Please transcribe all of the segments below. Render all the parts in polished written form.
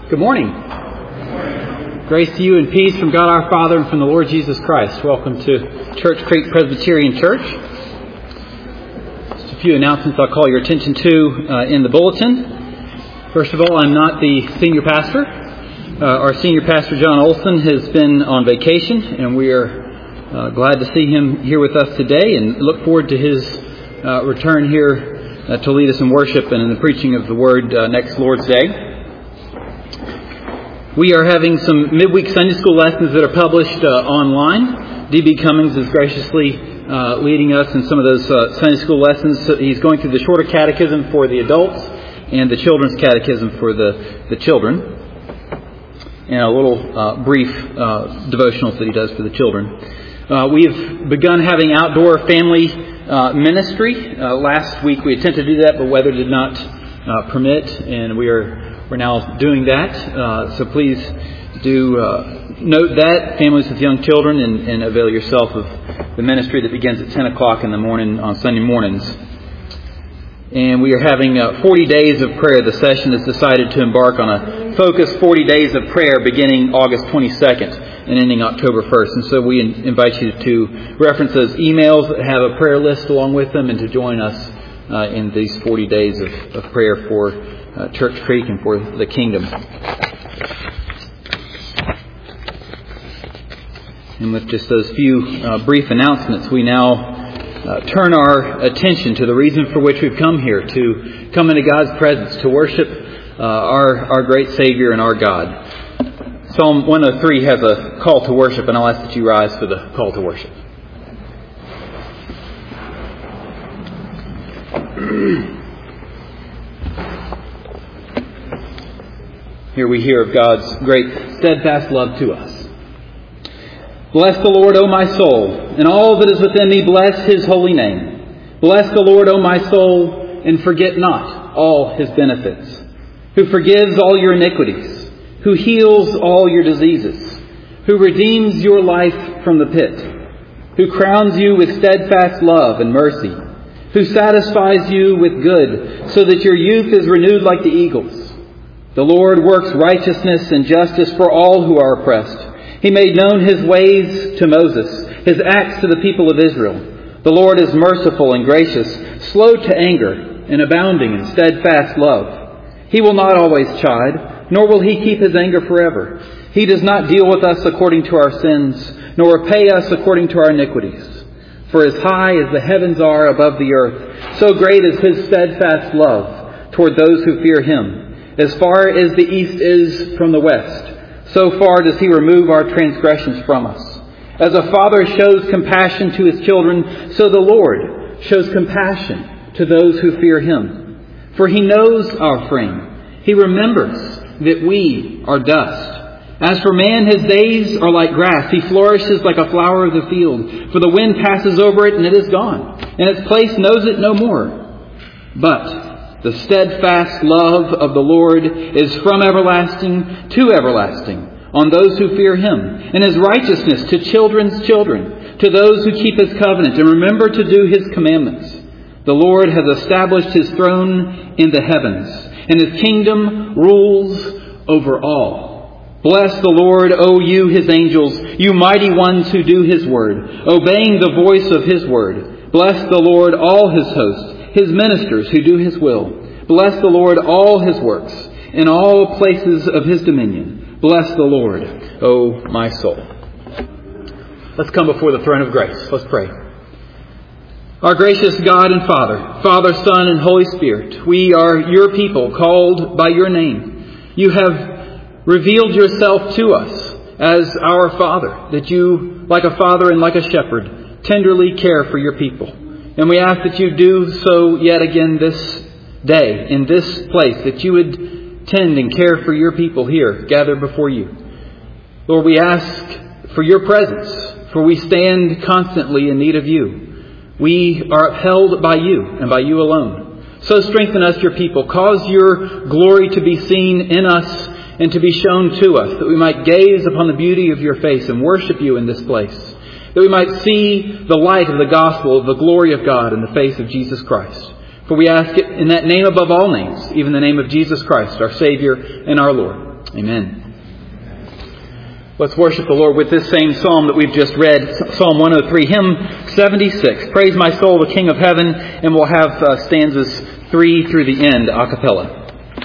Good morning. Grace to you and peace from God our Father and from the Lord Jesus Christ. Welcome to Church Creek Presbyterian Church. Just a few announcements I'll call your attention to in the bulletin. First of all, I'm not the senior pastor. Our senior pastor, John Olson, has been on vacation, and we are glad to see him here with us today and look forward to his return here to lead us in worship and in the preaching of the Word next Lord's Day. We are having some midweek Sunday school lessons that are published online. D.B. Cummings is graciously leading us in some of those Sunday school lessons. So he's going through the shorter catechism for the adults and the children's catechism for the children. And a little brief devotionals that he does for the children. We have begun having outdoor family ministry. Last week we attempted to do that, but weather did not permit, and we're now doing that. So please do note that, families with young children, and avail yourself of the ministry that begins at 10 o'clock in the morning on Sunday mornings. And we are having 40 days of prayer. The session has decided to embark on a focused 40 days of prayer beginning August 22nd and ending October 1st. And so we invite you to reference those emails that have a prayer list along with them and to join us in these 40 days of prayer for Church Creek and for the kingdom. And with just those few brief announcements, we now turn our attention to the reason for which we've come here, to come into God's presence, to worship our great Savior and our God. Psalm 103 has a call to worship, and I'll ask that you rise for the call to worship. Here we hear of God's great steadfast love to us. Bless the Lord, O my soul, and all that is within me, bless His holy name. Bless the Lord, O my soul, and forget not all His benefits, who forgives all your iniquities, who heals all your diseases, who redeems your life from the pit, who crowns you with steadfast love and mercy, who satisfies you with good, so that your youth is renewed like the eagles. The Lord works righteousness and justice for all who are oppressed. He made known His ways to Moses, His acts to the people of Israel. The Lord is merciful and gracious, slow to anger, and abounding in steadfast love. He will not always chide, nor will He keep His anger forever. He does not deal with us according to our sins, nor repay us according to our iniquities. For as high as the heavens are above the earth, so great is His steadfast love toward those who fear Him. As far as the east is from the west, so far does He remove our transgressions from us. As a father shows compassion to his children, so the Lord shows compassion to those who fear Him. For He knows our frame. He remembers that we are dust. As for man, his days are like grass. He flourishes like a flower of the field. For the wind passes over it, and it is gone, and its place knows it no more. But the steadfast love of the Lord is from everlasting to everlasting on those who fear Him, and His righteousness to children's children, to those who keep His covenant and remember to do His commandments. The Lord has established His throne in the heavens, and His kingdom rules over all. Bless the Lord, O you His angels, you mighty ones who do His word, obeying the voice of His word. Bless the Lord, all His hosts, His ministers who do His will. Bless the Lord, all His works, in all places of His dominion. Bless the Lord, O my soul. Let's come before the throne of grace. Let's pray. Our gracious God and Father, Father, Son, and Holy Spirit, we are your people called by your name. You have revealed yourself to us as our Father, that you, like a father and like a shepherd, tenderly care for your people. And we ask that you do so yet again this day, in this place, that you would tend and care for your people here, gathered before you. Lord, we ask for your presence, for we stand constantly in need of you. We are upheld by you and by you alone. So strengthen us, your people. Cause your glory to be seen in us and to be shown to us, that we might gaze upon the beauty of your face and worship you in this place. That we might see the light of the gospel, of the glory of God in the face of Jesus Christ. For we ask it in that name above all names, even the name of Jesus Christ, our Savior and our Lord. Amen. Let's worship the Lord with this same psalm that we've just read, Psalm 103, hymn 76. Praise my soul, the King of heaven, and we'll have stanzas 3 through the end, a cappella.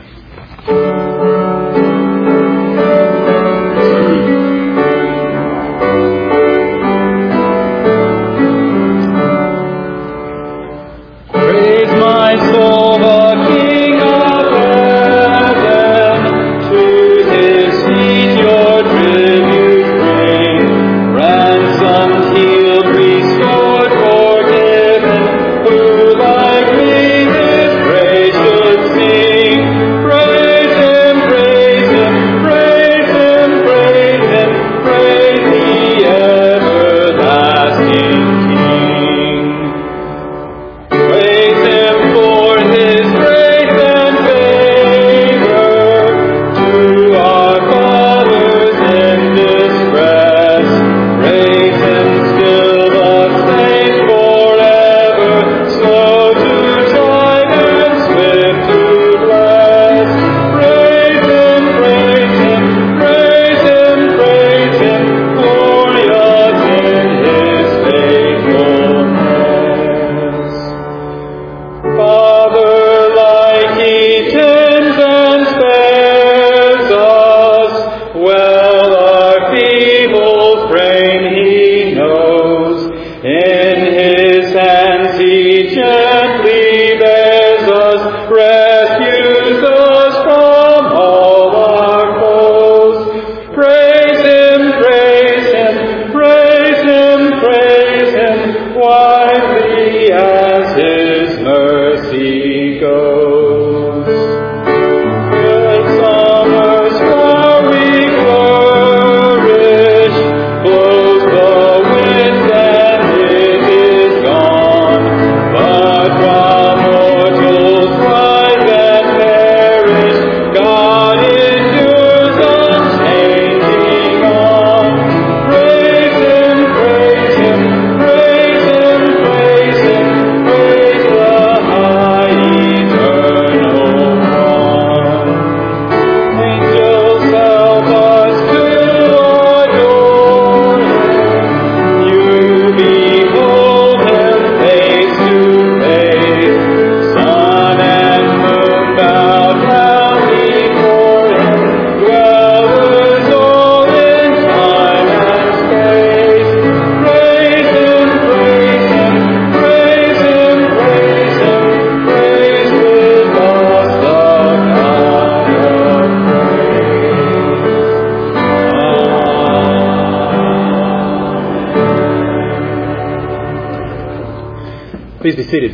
Please be seated.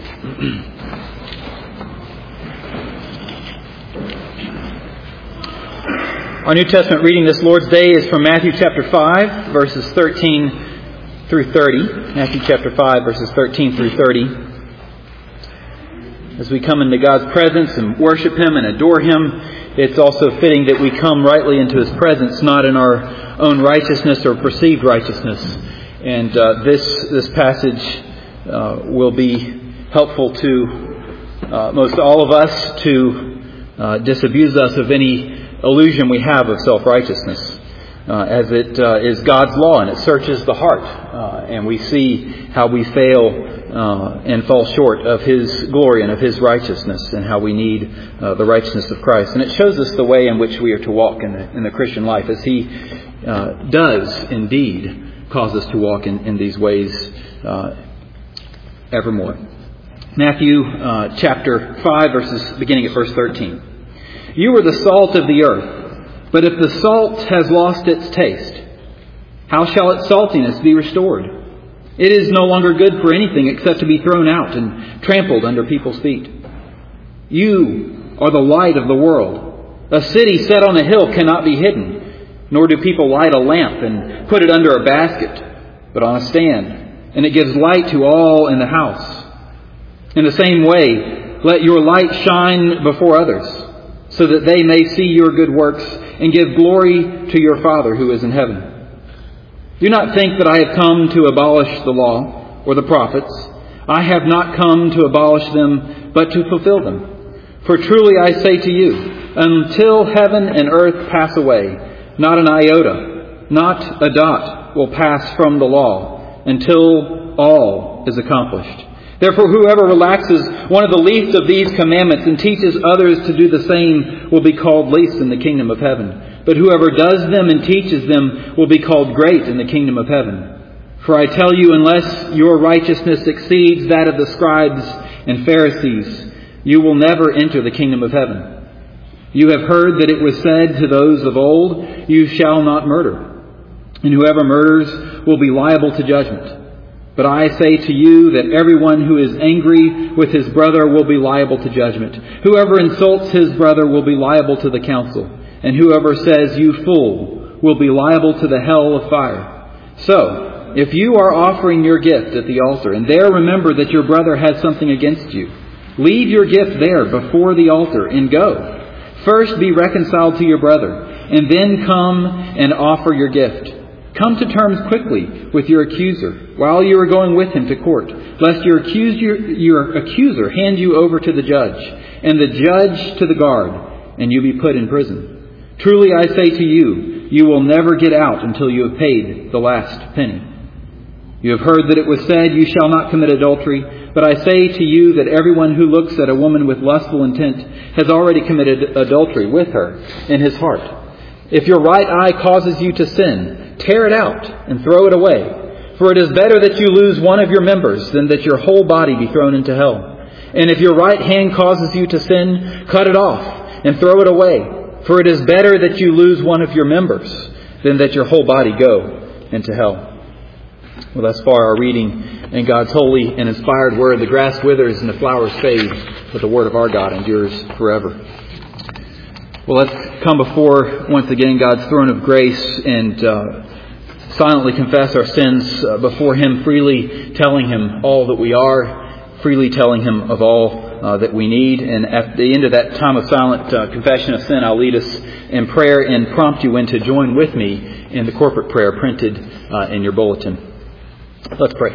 Our New Testament reading this Lord's Day is from Matthew chapter 5, verses 13 through 30. Matthew chapter 5, verses 13 through 30. As we come into God's presence and worship Him and adore Him, it's also fitting that we come rightly into His presence, not in our own righteousness or perceived righteousness. And this passage will be helpful to most all of us to disabuse us of any illusion we have of self-righteousness, as it is God's law and it searches the heart, and we see how we fail and fall short of His glory and of His righteousness, and how we need the righteousness of Christ. And it shows us the way in which we are to walk in the Christian life, as He does indeed cause us to walk in these ways evermore. Matthew chapter 5, verses beginning at verse 13. You are the salt of the earth, but if the salt has lost its taste, how shall its saltiness be restored? It is no longer good for anything except to be thrown out and trampled under people's feet. You are the light of the world. A city set on a hill cannot be hidden, nor do people light a lamp and put it under a basket, but on a stand, and it gives light to all in the house. In the same way, let your light shine before others, so that they may see your good works and give glory to your Father who is in heaven. Do not think that I have come to abolish the law or the prophets. I have not come to abolish them, but to fulfill them. For truly I say to you, until heaven and earth pass away, not an iota, not a dot will pass from the law until all is accomplished. Therefore, whoever relaxes one of the least of these commandments and teaches others to do the same will be called least in the kingdom of heaven. But whoever does them and teaches them will be called great in the kingdom of heaven. For I tell you, unless your righteousness exceeds that of the scribes and Pharisees, you will never enter the kingdom of heaven. You have heard that it was said to those of old, you shall not murder, and whoever murders will be liable to judgment. But I say to you that everyone who is angry with his brother will be liable to judgment. Whoever insults his brother will be liable to the council, and whoever says, you fool, will be liable to the hell of fire. So, if you are offering your gift at the altar, and there remember that your brother has something against you, leave your gift there before the altar and go. First be reconciled to your brother, and then come and offer your gift. Come to terms quickly with your accuser while you are going with him to court, lest your accuser hand you over to the judge, and the judge to the guard, and you be put in prison. Truly I say to you, you will never get out until you have paid the last penny. You have heard that it was said, you shall not commit adultery. But I say to you that everyone who looks at a woman with lustful intent has already committed adultery with her in his heart. If your right eye causes you to sin, tear it out and throw it away. For it is better that you lose one of your members than that your whole body be thrown into hell. And if your right hand causes you to sin, cut it off and throw it away. For it is better that you lose one of your members than that your whole body go into hell. Well, thus far our reading in God's holy and inspired word. The grass withers and the flowers fade, but the word of our God endures forever. Well, let's come before, once again, God's throne of grace and silently confess our sins before Him, freely telling Him all that we are, freely telling Him of all that we need. And at the end of that time of silent confession of sin, I'll lead us in prayer and prompt you in to join with me in the corporate prayer printed in your bulletin. Let's pray.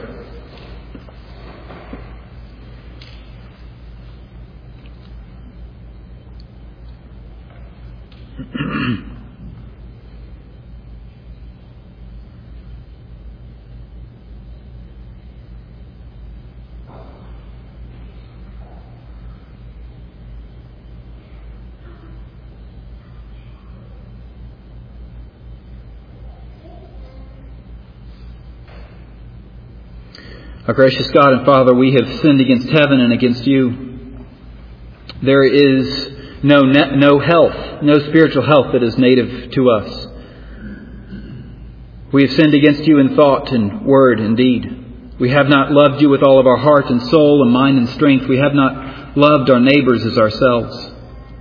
Our gracious God and Father, we have sinned against heaven and against you. There is no health, no spiritual health that is native to us. We have sinned against you in thought and word and deed. We have not loved you with all of our heart and soul and mind and strength. We have not loved our neighbors as ourselves.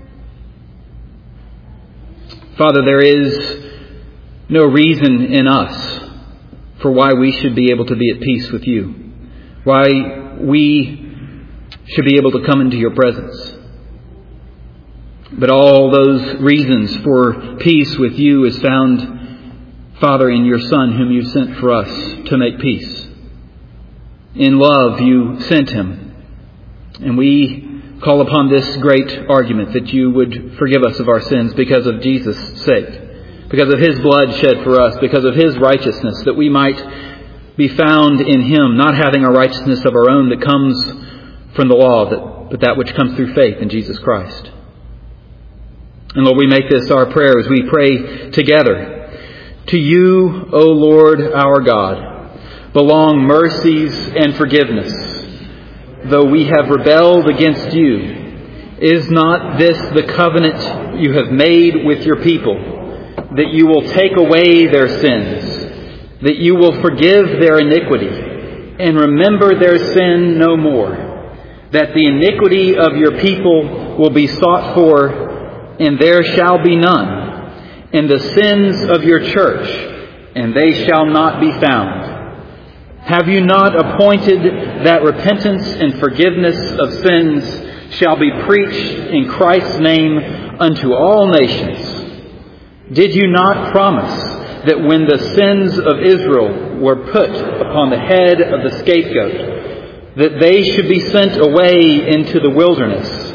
Father, there is no reason in us for why we should be able to be at peace with you. Why we should be able to come into your presence. But all those reasons for peace with you is found, Father, in your Son whom you sent for us to make peace. In love you sent him. And we call upon this great argument that you would forgive us of our sins because of Jesus' sake. Because of his blood shed for us. Because of his righteousness, that we might be found in him, not having a righteousness of our own that comes from the law, but that which comes through faith in Jesus Christ. And Lord, we make this our prayer as we pray together. To you, O Lord our God, belong mercies and forgiveness, though we have rebelled against you. Is not this the covenant you have made with your people, that you will take away their sins, that you will forgive their iniquity and remember their sin no more, that the iniquity of your people will be sought for and there shall be none, and the sins of your church and they shall not be found? Have you not appointed that repentance and forgiveness of sins shall be preached in Christ's name unto all nations? Did you not promise that when the sins of Israel were put upon the head of the scapegoat, that they should be sent away into the wilderness,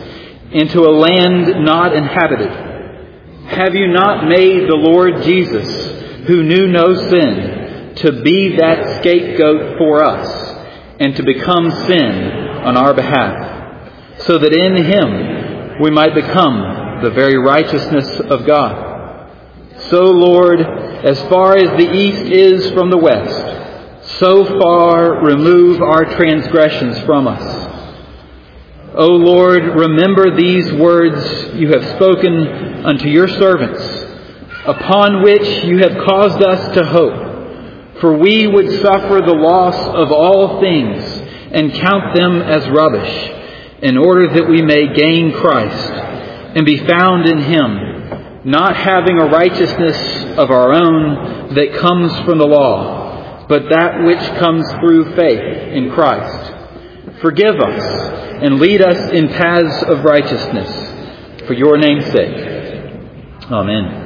into a land not inhabited? Have you not made the Lord Jesus, who knew no sin, to be that scapegoat for us and to become sin on our behalf, so that in Him we might become the very righteousness of God? So, Lord, as far as the east is from the west, so far remove our transgressions from us. O Lord, remember these words you have spoken unto your servants, upon which you have caused us to hope. For we would suffer the loss of all things and count them as rubbish, in order that we may gain Christ and be found in Him, not having a righteousness of our own that comes from the law, but that which comes through faith in Christ. Forgive us and lead us in paths of righteousness, for your name's sake. Amen.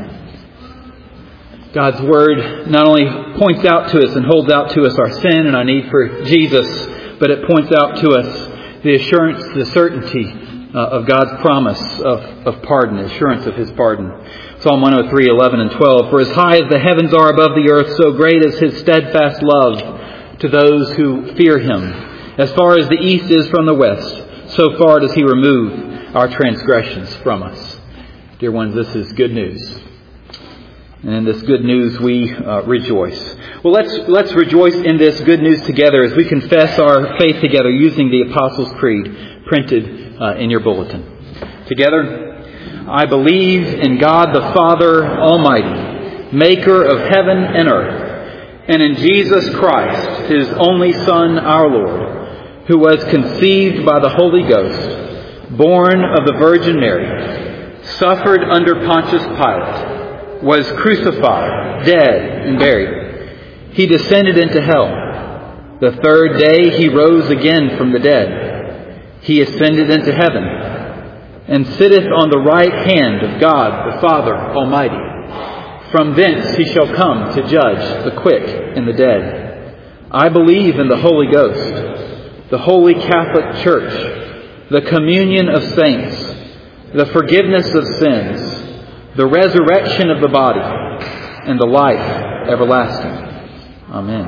God's Word not only points out to us and holds out to us our sin and our need for Jesus, but it points out to us the assurance, the certainty of God's promise of pardon, the assurance of His pardon. Psalm 103, 11 and 12. For as high as the heavens are above the earth, so great is His steadfast love to those who fear Him. As far as the east is from the west, so far does He remove our transgressions from us. Dear ones, this is good news. And in this good news we rejoice. Well, let's rejoice in this good news together as we confess our faith together using the Apostles' Creed printed in your bulletin. Together, I believe in God the Father Almighty, maker of heaven and earth, and in Jesus Christ, His only Son, our Lord, who was conceived by the Holy Ghost, born of the Virgin Mary, suffered under Pontius Pilate, was crucified, dead, and buried. He descended into hell. The third day He rose again from the dead. He ascended into heaven, and sitteth on the right hand of God the Father Almighty. From thence He shall come to judge the quick and the dead. I believe in the Holy Ghost, the Holy Catholic Church, the communion of saints, the forgiveness of sins, the resurrection of the body, and the life everlasting. Amen.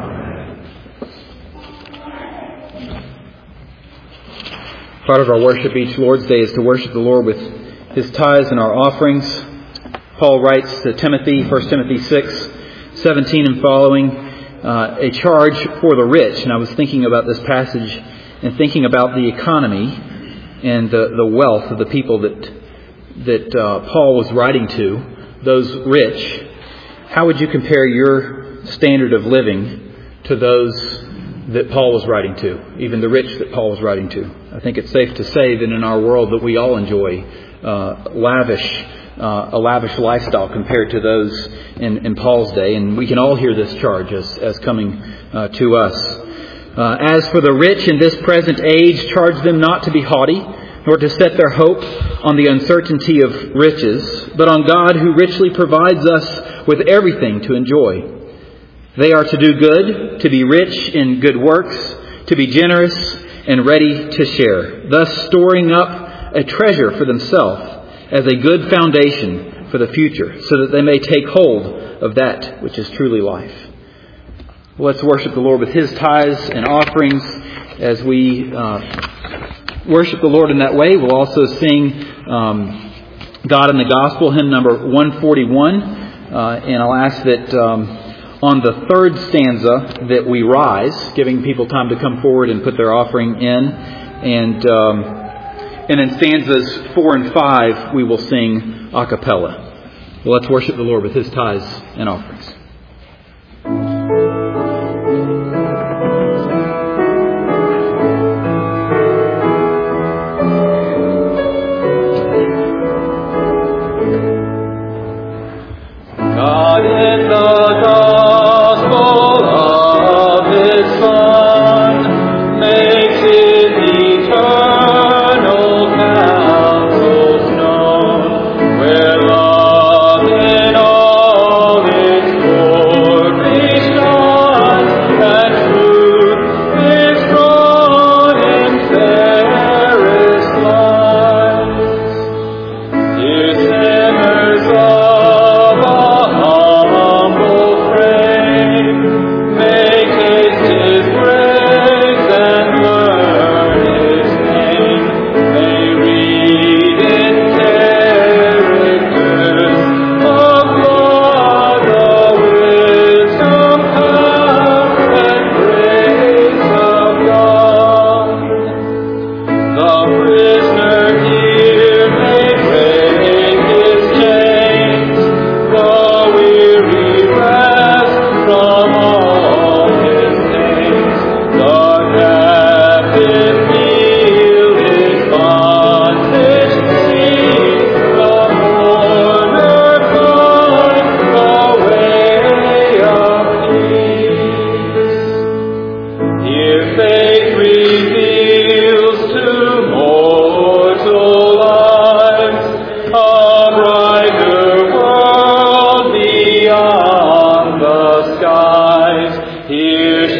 Part of our worship each Lord's Day is to worship the Lord with His tithes and our offerings. Paul writes to Timothy, 1 Timothy 6, 17 and following, a charge for the rich. And I was thinking about this passage and thinking about the economy and the wealth of the people that Paul was writing to, those rich. How would you compare your standard of living to those that Paul was writing to, even the rich that Paul was writing to? I think it's safe to say that in our world that we all enjoy a lavish lifestyle compared to those in Paul's day, and we can all hear this charge as coming to us. As for the rich in this present age, charge them not to be haughty, nor to set their hope on the uncertainty of riches, but on God who richly provides us with everything to enjoy. They are to do good, to be rich in good works, to be generous and ready to share, thus storing up a treasure for themselves as a good foundation for the future, so that they may take hold of that which is truly life. Well, let's worship the Lord with His tithes and offerings. As we worship the Lord in that way, we'll also sing God in the Gospel, hymn number 141. And I'll ask that on the third stanza that we rise, giving people time to come forward and put their offering in. And in stanzas 4 and 5, we will sing a cappella. Well, let's worship the Lord with His tithes and offerings. Where love in all its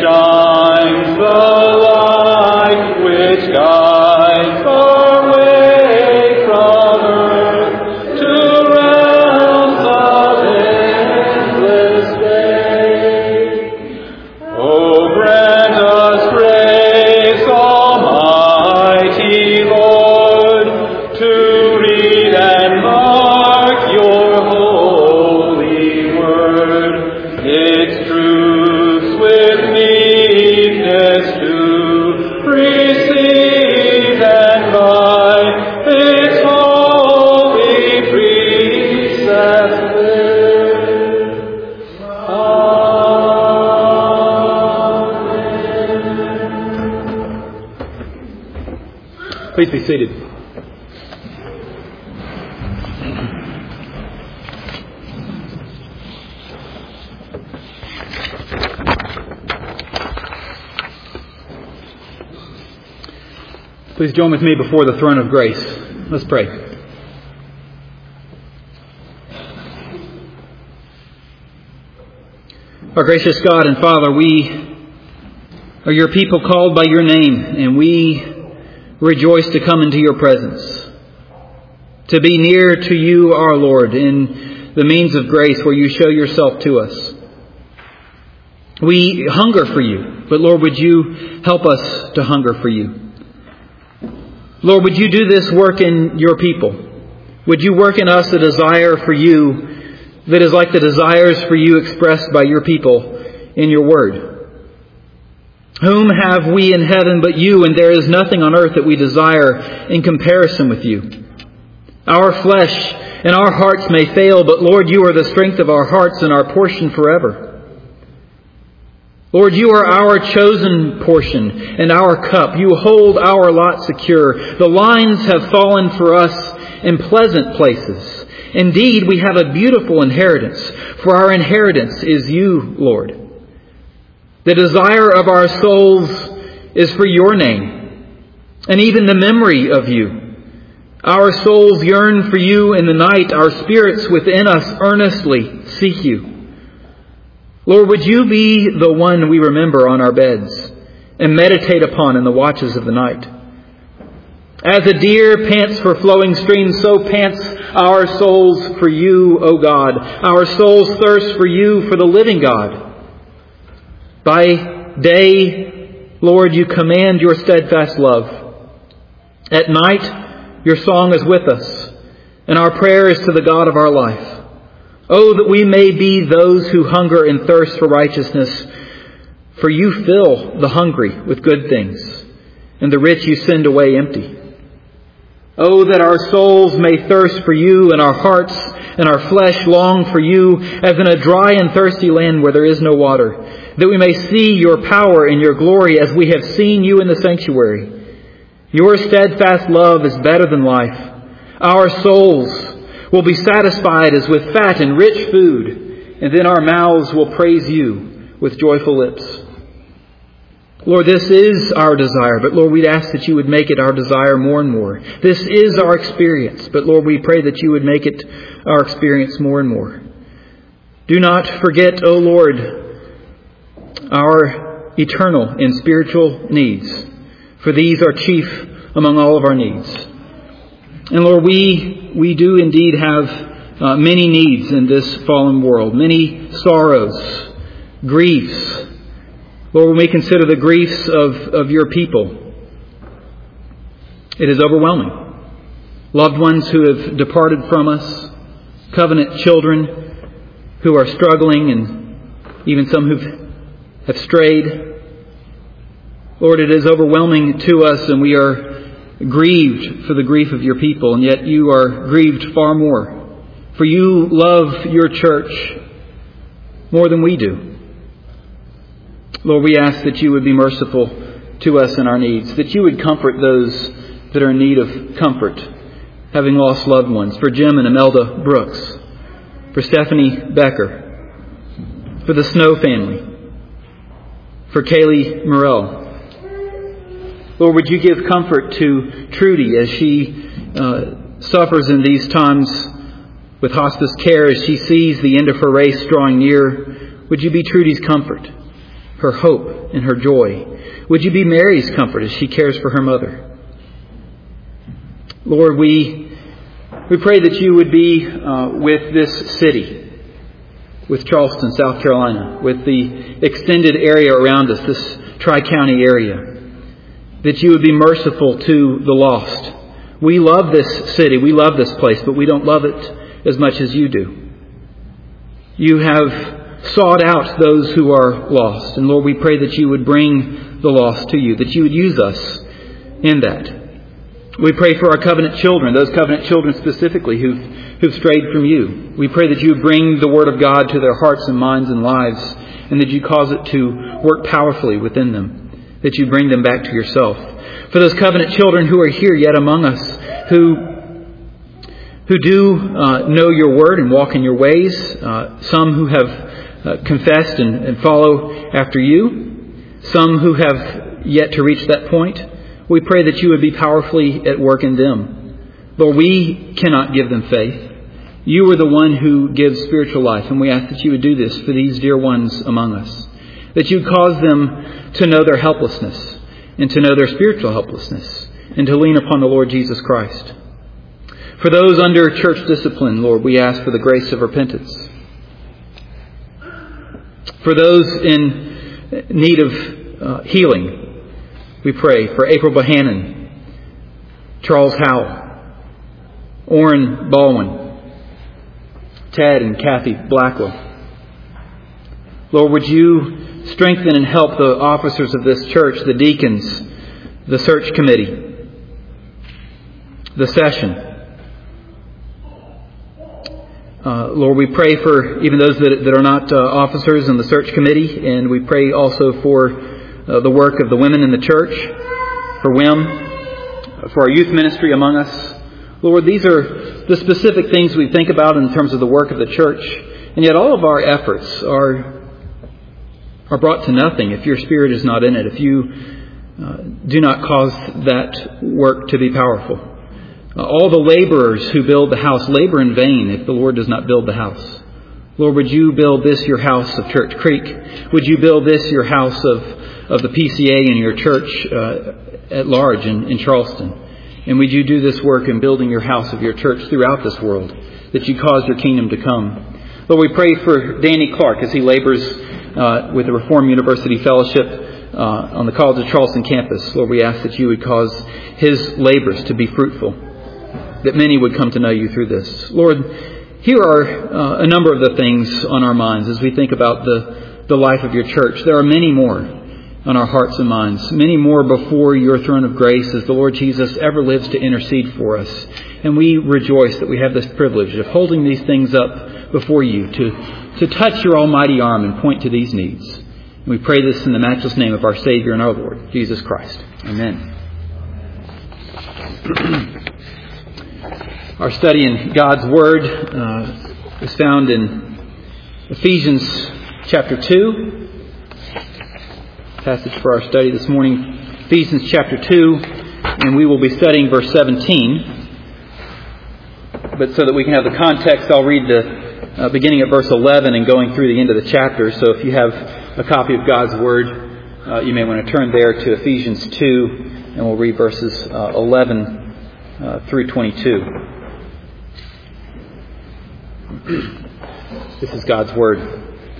shines the light which guides our way from earth to realms of endless day. Oh, grant us grace, Almighty Lord, to read and mark your holy word, its truths with meekness to receive, and by its holy precepts live. Amen. Please be seated. Please join with me before the throne of grace. Let's pray. Our gracious God and Father, we are your people called by your name, and we rejoice to come into your presence, to be near to you, our Lord, in the means of grace where you show yourself to us. We hunger for you, but Lord, would you help us to hunger for you? Lord, would you do this work in your people? Would you work in us a desire for you that is like the desires for you expressed by your people in your word? Whom have we in heaven but you, and there is nothing on earth that we desire in comparison with you. Our flesh and our hearts may fail, but Lord, you are the strength of our hearts and our portion forever. Lord, you are our chosen portion and our cup. You hold our lot secure. The lines have fallen for us in pleasant places. Indeed, we have a beautiful inheritance, for our inheritance is you, Lord. The desire of our souls is for your name, and even the memory of you. Our souls yearn for you in the night. Our spirits within us earnestly seek you. Lord, would you be the one we remember on our beds and meditate upon in the watches of the night? As a deer pants for flowing streams, so pants our souls for you, O God. Our souls thirst for you, for the living God. By day, Lord, you command your steadfast love. At night, your song is with us, and our prayer is to the God of our life. Oh, that we may be those who hunger and thirst for righteousness, for you fill the hungry with good things, and the rich you send away empty. Oh, that our souls may thirst for you, and our hearts and our flesh long for you, as in a dry and thirsty land where there is no water, that we may see your power and your glory as we have seen you in the sanctuary. Your steadfast love is better than life. Our souls will be satisfied as with fat and rich food, and then our mouths will praise you with joyful lips. Lord, this is our desire, but Lord, we'd ask that you would make it our desire more and more. This is our experience, but Lord, we pray that you would make it our experience more and more. Do not forget, O Lord, our eternal and spiritual needs, for these are chief among all of our needs. And Lord, we do indeed have many needs in this fallen world, many sorrows, griefs. Lord, when we consider the griefs of your people, it is overwhelming. Loved ones who have departed from us, covenant children who are struggling, and even some who have strayed. Lord, it is overwhelming to us, and we are grieved for the grief of your people, and yet you are grieved far more. For you love your church more than we do. Lord, we ask that you would be merciful to us in our needs, that you would comfort those that are in need of comfort, having lost loved ones. For Jim and Imelda Brooks, for Stephanie Becker, for the Snow family, for Kaylee Morrell. Lord, would you give comfort to Trudy as she suffers in these times with hospice care, as she sees the end of her race drawing near. Would you be Trudy's comfort, her hope, in her joy. Would you be Mary's comfort as she cares for her mother? Lord, we pray that you would be with this city, with Charleston, South Carolina, with the extended area around us, this Tri-County area, that you would be merciful to the lost. We love this city, we love this place, but we don't love it as much as you do. You have sought out those who are lost. And Lord, we pray that you would bring the lost to you, that you would use us in that. We pray for our covenant children, those covenant children specifically who've strayed from you. We pray that you would bring the Word of God to their hearts and minds and lives, and that you cause it to work powerfully within them, that you bring them back to yourself. For those covenant children who are here yet among us, who do know your Word and walk in your ways, some who have confessed and follow after you, some who have yet to reach that point, we pray that you would be powerfully at work in them. Lord, we cannot give them faith. You are the one who gives spiritual life, and we ask that you would do this for these dear ones among us. That you cause them to know their helplessness, and to know their spiritual helplessness, and to lean upon the Lord Jesus Christ. For those under church discipline, Lord, we ask for the grace of repentance. For those in need of healing, we pray for April Bohannon, Charles Howell, Orrin Baldwin, Ted and Kathy Blackwell. Lord, would you strengthen and help the officers of this church, the deacons, the search committee, the session. Lord, we pray for even those that are not officers in the search committee, and we pray also for the work of the women in the church, for WIM, for our youth ministry among us. Lord, these are the specific things we think about in terms of the work of the church, and yet all of our efforts are brought to nothing if your Spirit is not in it, if you do not cause that work to be powerful. All the laborers who build the house labor in vain if the Lord does not build the house. Lord, would you build this your house of Church Creek? Would you build this your house of the PCA and your church at large in Charleston? And would you do this work in building your house of your church throughout this world, that you cause your kingdom to come? Lord, we pray for Danny Clark as he labors with the Reformed University Fellowship on the College of Charleston campus. Lord, we ask that you would cause his labors to be fruitful, that many would come to know you through this. Lord, here are a number of the things on our minds as we think about the life of your church. There are many more on our hearts and minds, many more before your throne of grace as the Lord Jesus ever lives to intercede for us. And we rejoice that we have this privilege of holding these things up before you to touch your almighty arm and point to these needs. And we pray this in the matchless name of our Savior and our Lord, Jesus Christ. Amen. Our study in God's Word is found in Ephesians chapter 2. Passage for our study this morning, Ephesians chapter 2, and we will be studying verse 17. But so that we can have the context, I'll read the beginning at verse 11 and going through the end of the chapter. So if you have a copy of God's Word, you may want to turn there to Ephesians 2, and we'll read verses 11 through 22. This is God's Word.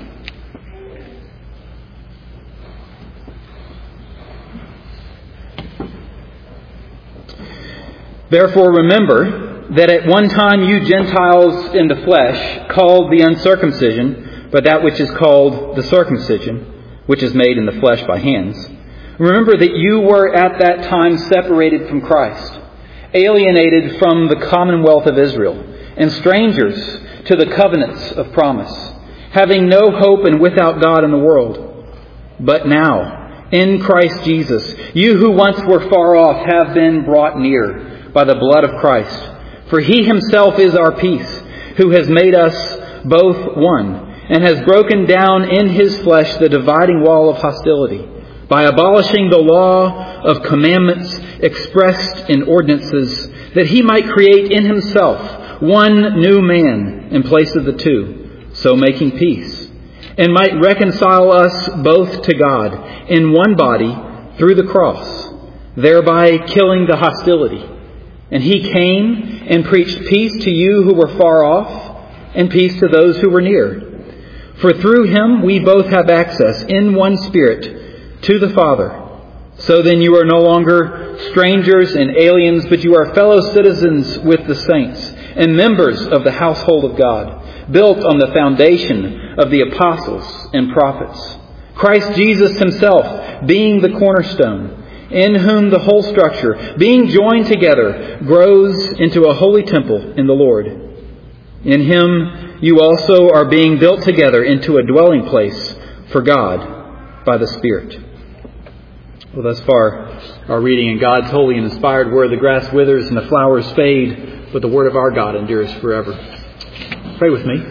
Therefore remember that at one time you Gentiles in the flesh, called the uncircumcision, but that which is called the circumcision, which is made in the flesh by hands. Remember that you were at that time separated from Christ, alienated from the commonwealth of Israel, and strangers to the covenants of promise, having no hope and without God in the world. But now, in Christ Jesus, you who once were far off have been brought near by the blood of Christ. For He Himself is our peace, who has made us both one, and has broken down in His flesh the dividing wall of hostility, by abolishing the law of commandments expressed in ordinances, that He might create in Himself one new man in place of the two, so making peace, and might reconcile us both to God in one body through the cross, thereby killing the hostility. And He came and preached peace to you who were far off, and peace to those who were near. For through Him we both have access in one Spirit to the Father. So then you are no longer strangers and aliens, but you are fellow citizens with the saints and members of the household of God, built on the foundation of the apostles and prophets, Christ Jesus Himself being the cornerstone, in whom the whole structure, being joined together, grows into a holy temple in the Lord. In Him you also are being built together into a dwelling place for God by the Spirit. Well, thus far, our reading in God's holy and inspired Word, the grass withers and the flowers fade, but the Word of our God endures forever. Pray with me.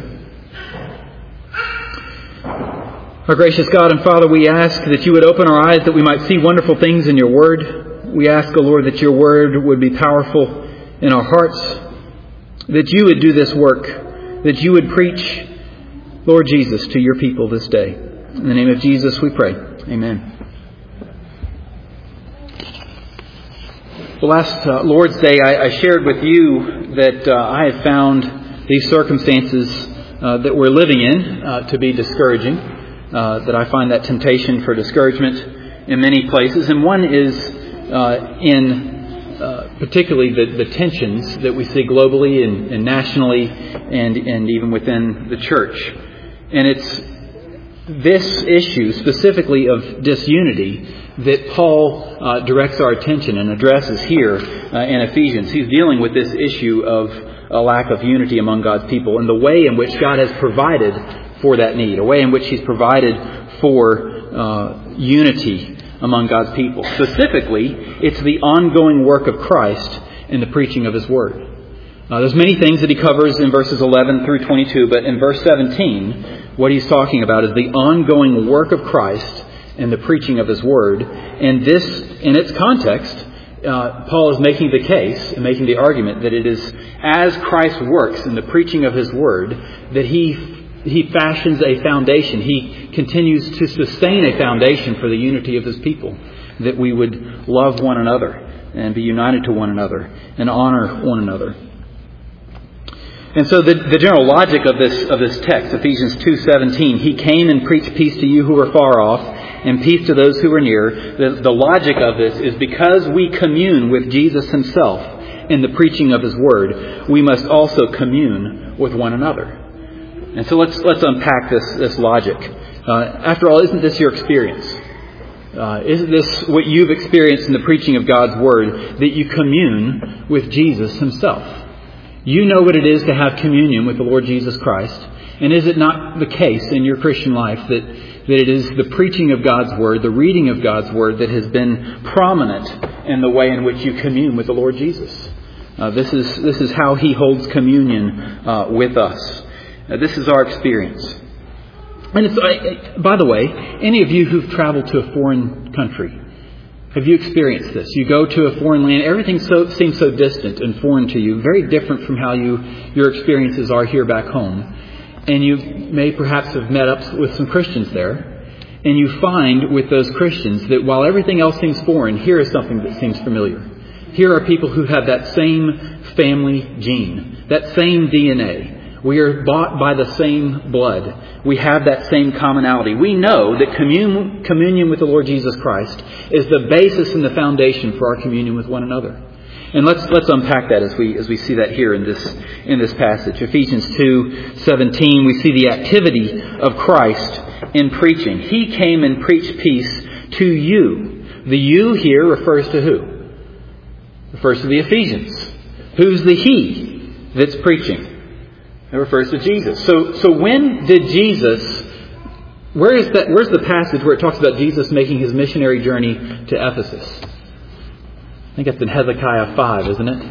Our gracious God and Father, we ask that you would open our eyes that we might see wonderful things in your Word. We ask, O Lord, that your Word would be powerful in our hearts, that you would do this work, that you would preach, Lord Jesus, to your people this day. In the name of Jesus we pray. Amen. The last Lord's Day, I shared with you that I have found these circumstances that we're living in to be discouraging, that I find that temptation for discouragement in many places. And one is in particularly the tensions that we see globally and nationally and even within the church. And it's this issue specifically of disunity that Paul directs our attention and addresses here in Ephesians. He's dealing with this issue of a lack of unity among God's people and the way in which God has provided for that need, a way in which He's provided for unity among God's people. Specifically, it's the ongoing work of Christ in the preaching of His Word. There's many things that he covers in verses 11 through 22, but in verse 17, what he's talking about is the ongoing work of Christ in the preaching of His Word. And this, in its context, Paul is making the case and making the argument that it is as Christ works in the preaching of His Word that He fashions a foundation. He continues to sustain a foundation for the unity of His people, that we would love one another and be united to one another and honor one another. And so the general logic of this text, Ephesians 2:17, He came and preached peace to you who were far off and peace to those who were near. The logic of this is because we commune with Jesus Himself in the preaching of His Word, we must also commune with one another. And so let's unpack this logic. After all, isn't this your experience? Isn't this what you've experienced in the preaching of God's Word, that you commune with Jesus Himself? You know what it is to have communion with the Lord Jesus Christ. And is it not the case in your Christian life that it is the preaching of God's Word, the reading of God's Word that has been prominent in the way in which you commune with the Lord Jesus? This is how He holds communion with us. This is our experience. And by the way, any of you who've traveled to a foreign country, have you experienced this? You go to a foreign land, everything seems so distant and foreign to you, very different from how your experiences are here back home. And you may perhaps have met up with some Christians there, and you find with those Christians that while everything else seems foreign, here is something that seems familiar. Here are people who have that same family gene, that same DNA. We are bought by the same blood. We have that same commonality. We know that communion with the Lord Jesus Christ is the basis and the foundation for our communion with one another. And let's unpack that as we see that here in this passage. Ephesians 2:17, we see the activity of Christ in preaching. He came and preached peace to you. The you here refers to who? Refers to the Ephesians. Who's the he that's preaching? It refers to Jesus. So when did Jesus, where's the passage where it talks about Jesus making His missionary journey to Ephesus? I think that's in Hezekiah 5, isn't it?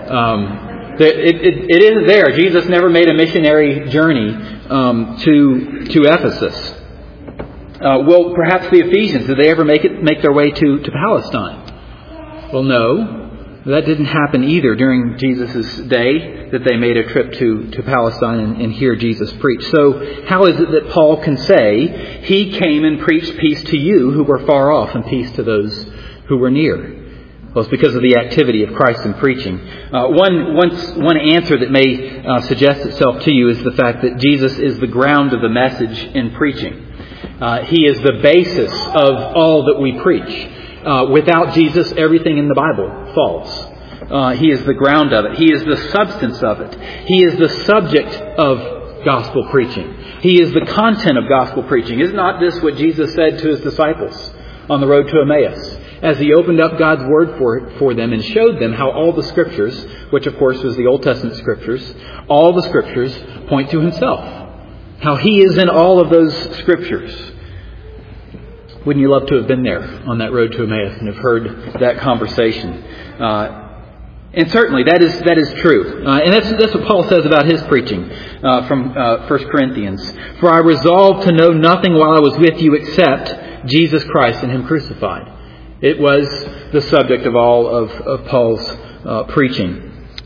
It isn't there. Jesus never made a missionary journey to Ephesus. Well, perhaps the Ephesians, did they ever make their way to Palestine? Well, no. That didn't happen either during Jesus' day, that they made a trip to Palestine and hear Jesus preach. So how is it that Paul can say, he came and preached peace to you who were far off and peace to those who were near? Well, it's because of the activity of Christ in preaching. One answer that may suggest itself to you is the fact that Jesus is the ground of the message in preaching. He is the basis of all that we preach. Without Jesus, everything in the Bible falls. He is the ground of it. He is the substance of it. He is the subject of gospel preaching. He is the content of gospel preaching. Is not this what Jesus said to his disciples on the road to Emmaus, as he opened up God's Word for them and showed them how all the Scriptures, which of course was the Old Testament Scriptures, all the Scriptures point to himself. How he is in all of those Scriptures. Wouldn't you love to have been there on that road to Emmaus and have heard that conversation? And certainly that is true. And that's what Paul says about his preaching from 1 Corinthians. For I resolved to know nothing while I was with you except Jesus Christ and Him crucified. It was the subject of all of Paul's preaching.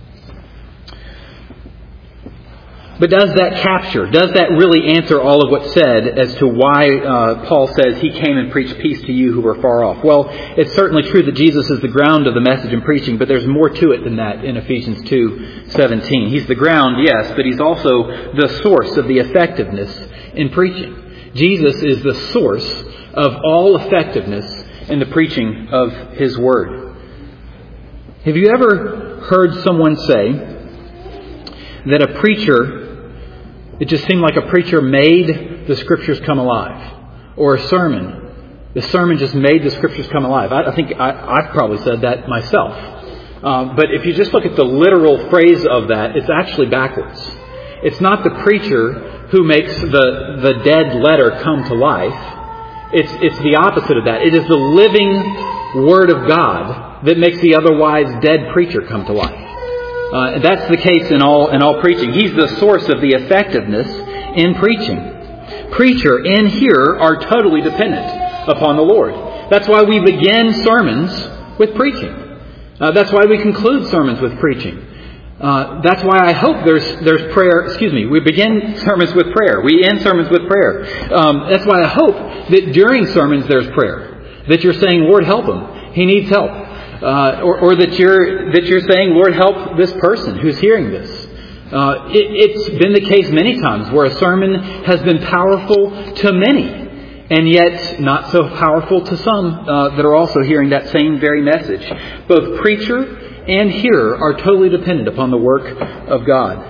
But does that really answer all of what's said as to why Paul says he came and preached peace to you who were far off? Well, it's certainly true that Jesus is the ground of the message and preaching, but there's more to it than that in Ephesians 2:17. He's the ground, yes, but he's also the source of the effectiveness in preaching. Jesus is the source of all effectiveness in the preaching of His Word. Have you ever heard someone say that a preacher, it just seemed like a preacher made the Scriptures come alive? Or a sermon, the sermon just made the Scriptures come alive? I think I've probably said that myself. But if you just look at the literal phrase of that, it's actually backwards. It's not the preacher who makes the dead letter come to life. It's the opposite of that. It is the living Word of God that makes the otherwise dead preacher come to life. That's the case in all preaching. He's the source of the effectiveness in preaching. Preacher and hearer are totally dependent upon the Lord. That's why we begin sermons with preaching. That's why we conclude sermons with preaching. That's why I hope there's prayer. We begin sermons with prayer. We end sermons with prayer. That's why I hope that during sermons there's prayer. That you're saying, Lord, help him. He needs help. Or that you're saying, Lord, help this person who's hearing this. It's been the case many times where a sermon has been powerful to many, and yet not so powerful to some that are also hearing that same very message. Both preacher and hearer are totally dependent upon the work of God.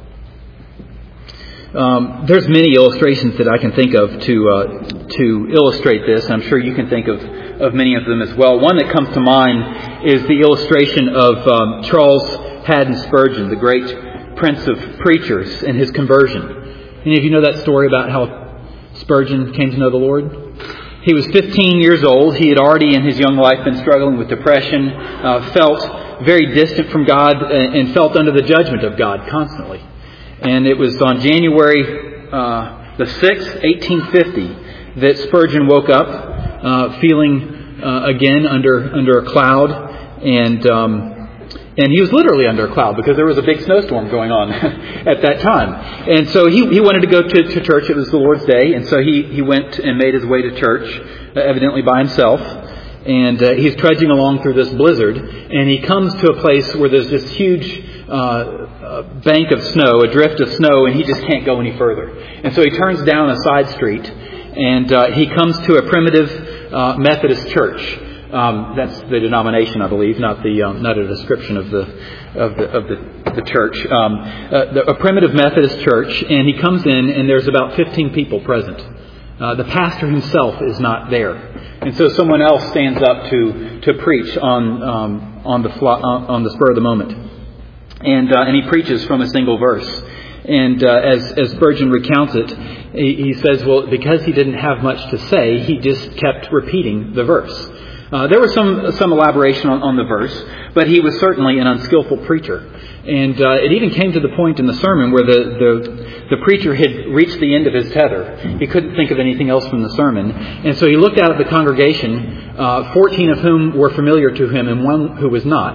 There's many illustrations that I can think of to illustrate this. I'm sure you can think of many of them as well. One that comes to mind is the illustration of Charles Haddon Spurgeon, the great prince of preachers, and his conversion. Any of you know that story about how Spurgeon came to know the Lord? He was 15 years old. He had already in his young life been struggling with depression, felt very distant from God, and felt under the judgment of God constantly. And it was on January the 6th, 1850, that Spurgeon woke up feeling again under a cloud, and he was literally under a cloud because there was a big snowstorm going on at that time. And so he wanted to go to church. It was the Lord's Day, and so he went and made his way to church, evidently by himself. And he's trudging along through this blizzard, and he comes to a place where there's this huge bank of snow, a drift of snow, and he just can't go any further. And so he turns down a side street, and he comes to a primitive Methodist church. That's the denomination, I believe, not a description of the church. A primitive Methodist church, and he comes in, and there's about 15 people present. The pastor himself is not there, and so someone else stands up to preach on the spur of the moment, and he preaches from a single verse. And as Spurgeon recounts it, he says, well, because he didn't have much to say, he just kept repeating the verse. There was some elaboration on the verse, but he was certainly an unskillful preacher. And it even came to the point in the sermon where the preacher had reached the end of his tether. He couldn't think of anything else from the sermon. And so he looked out at the congregation, 14 of whom were familiar to him and one who was not.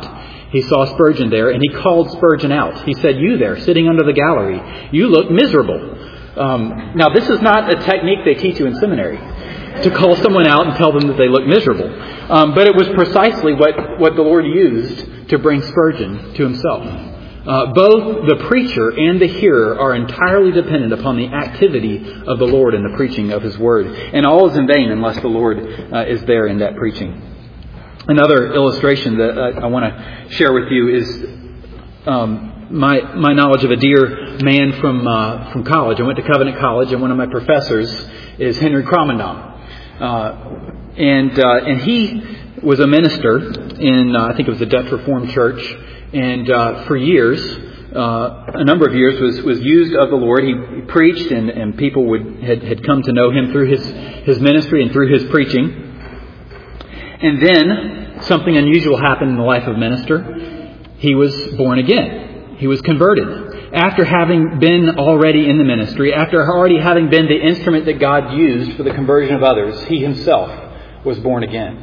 he saw Spurgeon there, and he called Spurgeon out. He said, "You there, sitting under the gallery, you look miserable." Now, this is not a technique they teach you in seminary, to call someone out and tell them that they look miserable. But it was precisely what the Lord used to bring Spurgeon to himself. Both the preacher and the hearer are entirely dependent upon the activity of the Lord in the preaching of His Word. And all is in vain unless the Lord is there in that preaching. Another illustration that I want to share with you is my knowledge of a dear man from college. I went to Covenant College, and one of my professors is Henry Cromendon. And he was a minister in, I think it was the Dutch Reformed Church. And for years, a number of years, was used of the Lord. He preached, and people had come to know him through his ministry and through his preaching. And then something unusual happened in the life of a minister. He was born again. He was converted. After having been already in the ministry, after already having been the instrument that God used for the conversion of others, he himself was born again.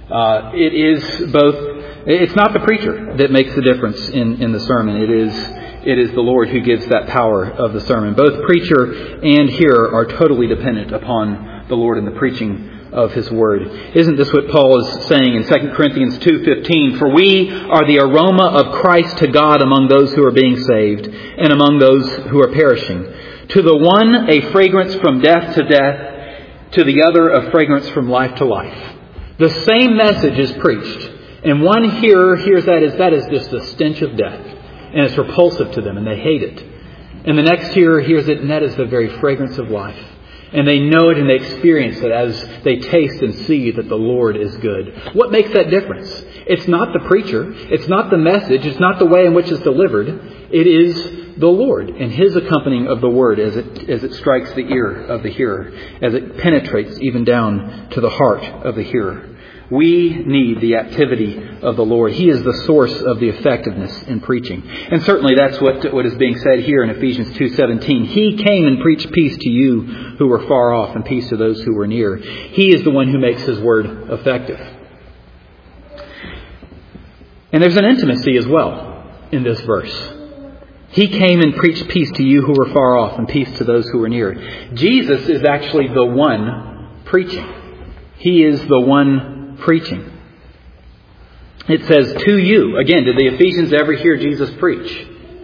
It's not the preacher that makes the difference in the sermon. It is the Lord who gives that power of the sermon. Both preacher and hearer are totally dependent upon the Lord in the preaching of His Word. Isn't this what Paul is saying in 2 Corinthians 2:15? For we are the aroma of Christ to God among those who are being saved and among those who are perishing. To the one a fragrance from death to death, to the other a fragrance from life to life. The same message is preached, and one hearer hears that is just the stench of death, and it's repulsive to them, and they hate it. And the next hearer hears it, and that is the very fragrance of life. And they know it and they experience it as they taste and see that the Lord is good. What makes that difference? It's not the preacher. It's not the message. It's not the way in which it's delivered. It is the Lord and His accompanying of the Word as it strikes the ear of the hearer, as it penetrates even down to the heart of the hearer. We need the activity of the Lord. He is the source of the effectiveness in preaching. And certainly that's what is being said here in Ephesians 2:17. He came and preached peace to you who were far off and peace to those who were near. He is the one who makes His Word effective. And there's an intimacy as well in this verse. He came and preached peace to you who were far off and peace to those who were near. Jesus is actually the one preaching. He is the one preaching. It says, to you. Again, did the Ephesians ever hear Jesus preach?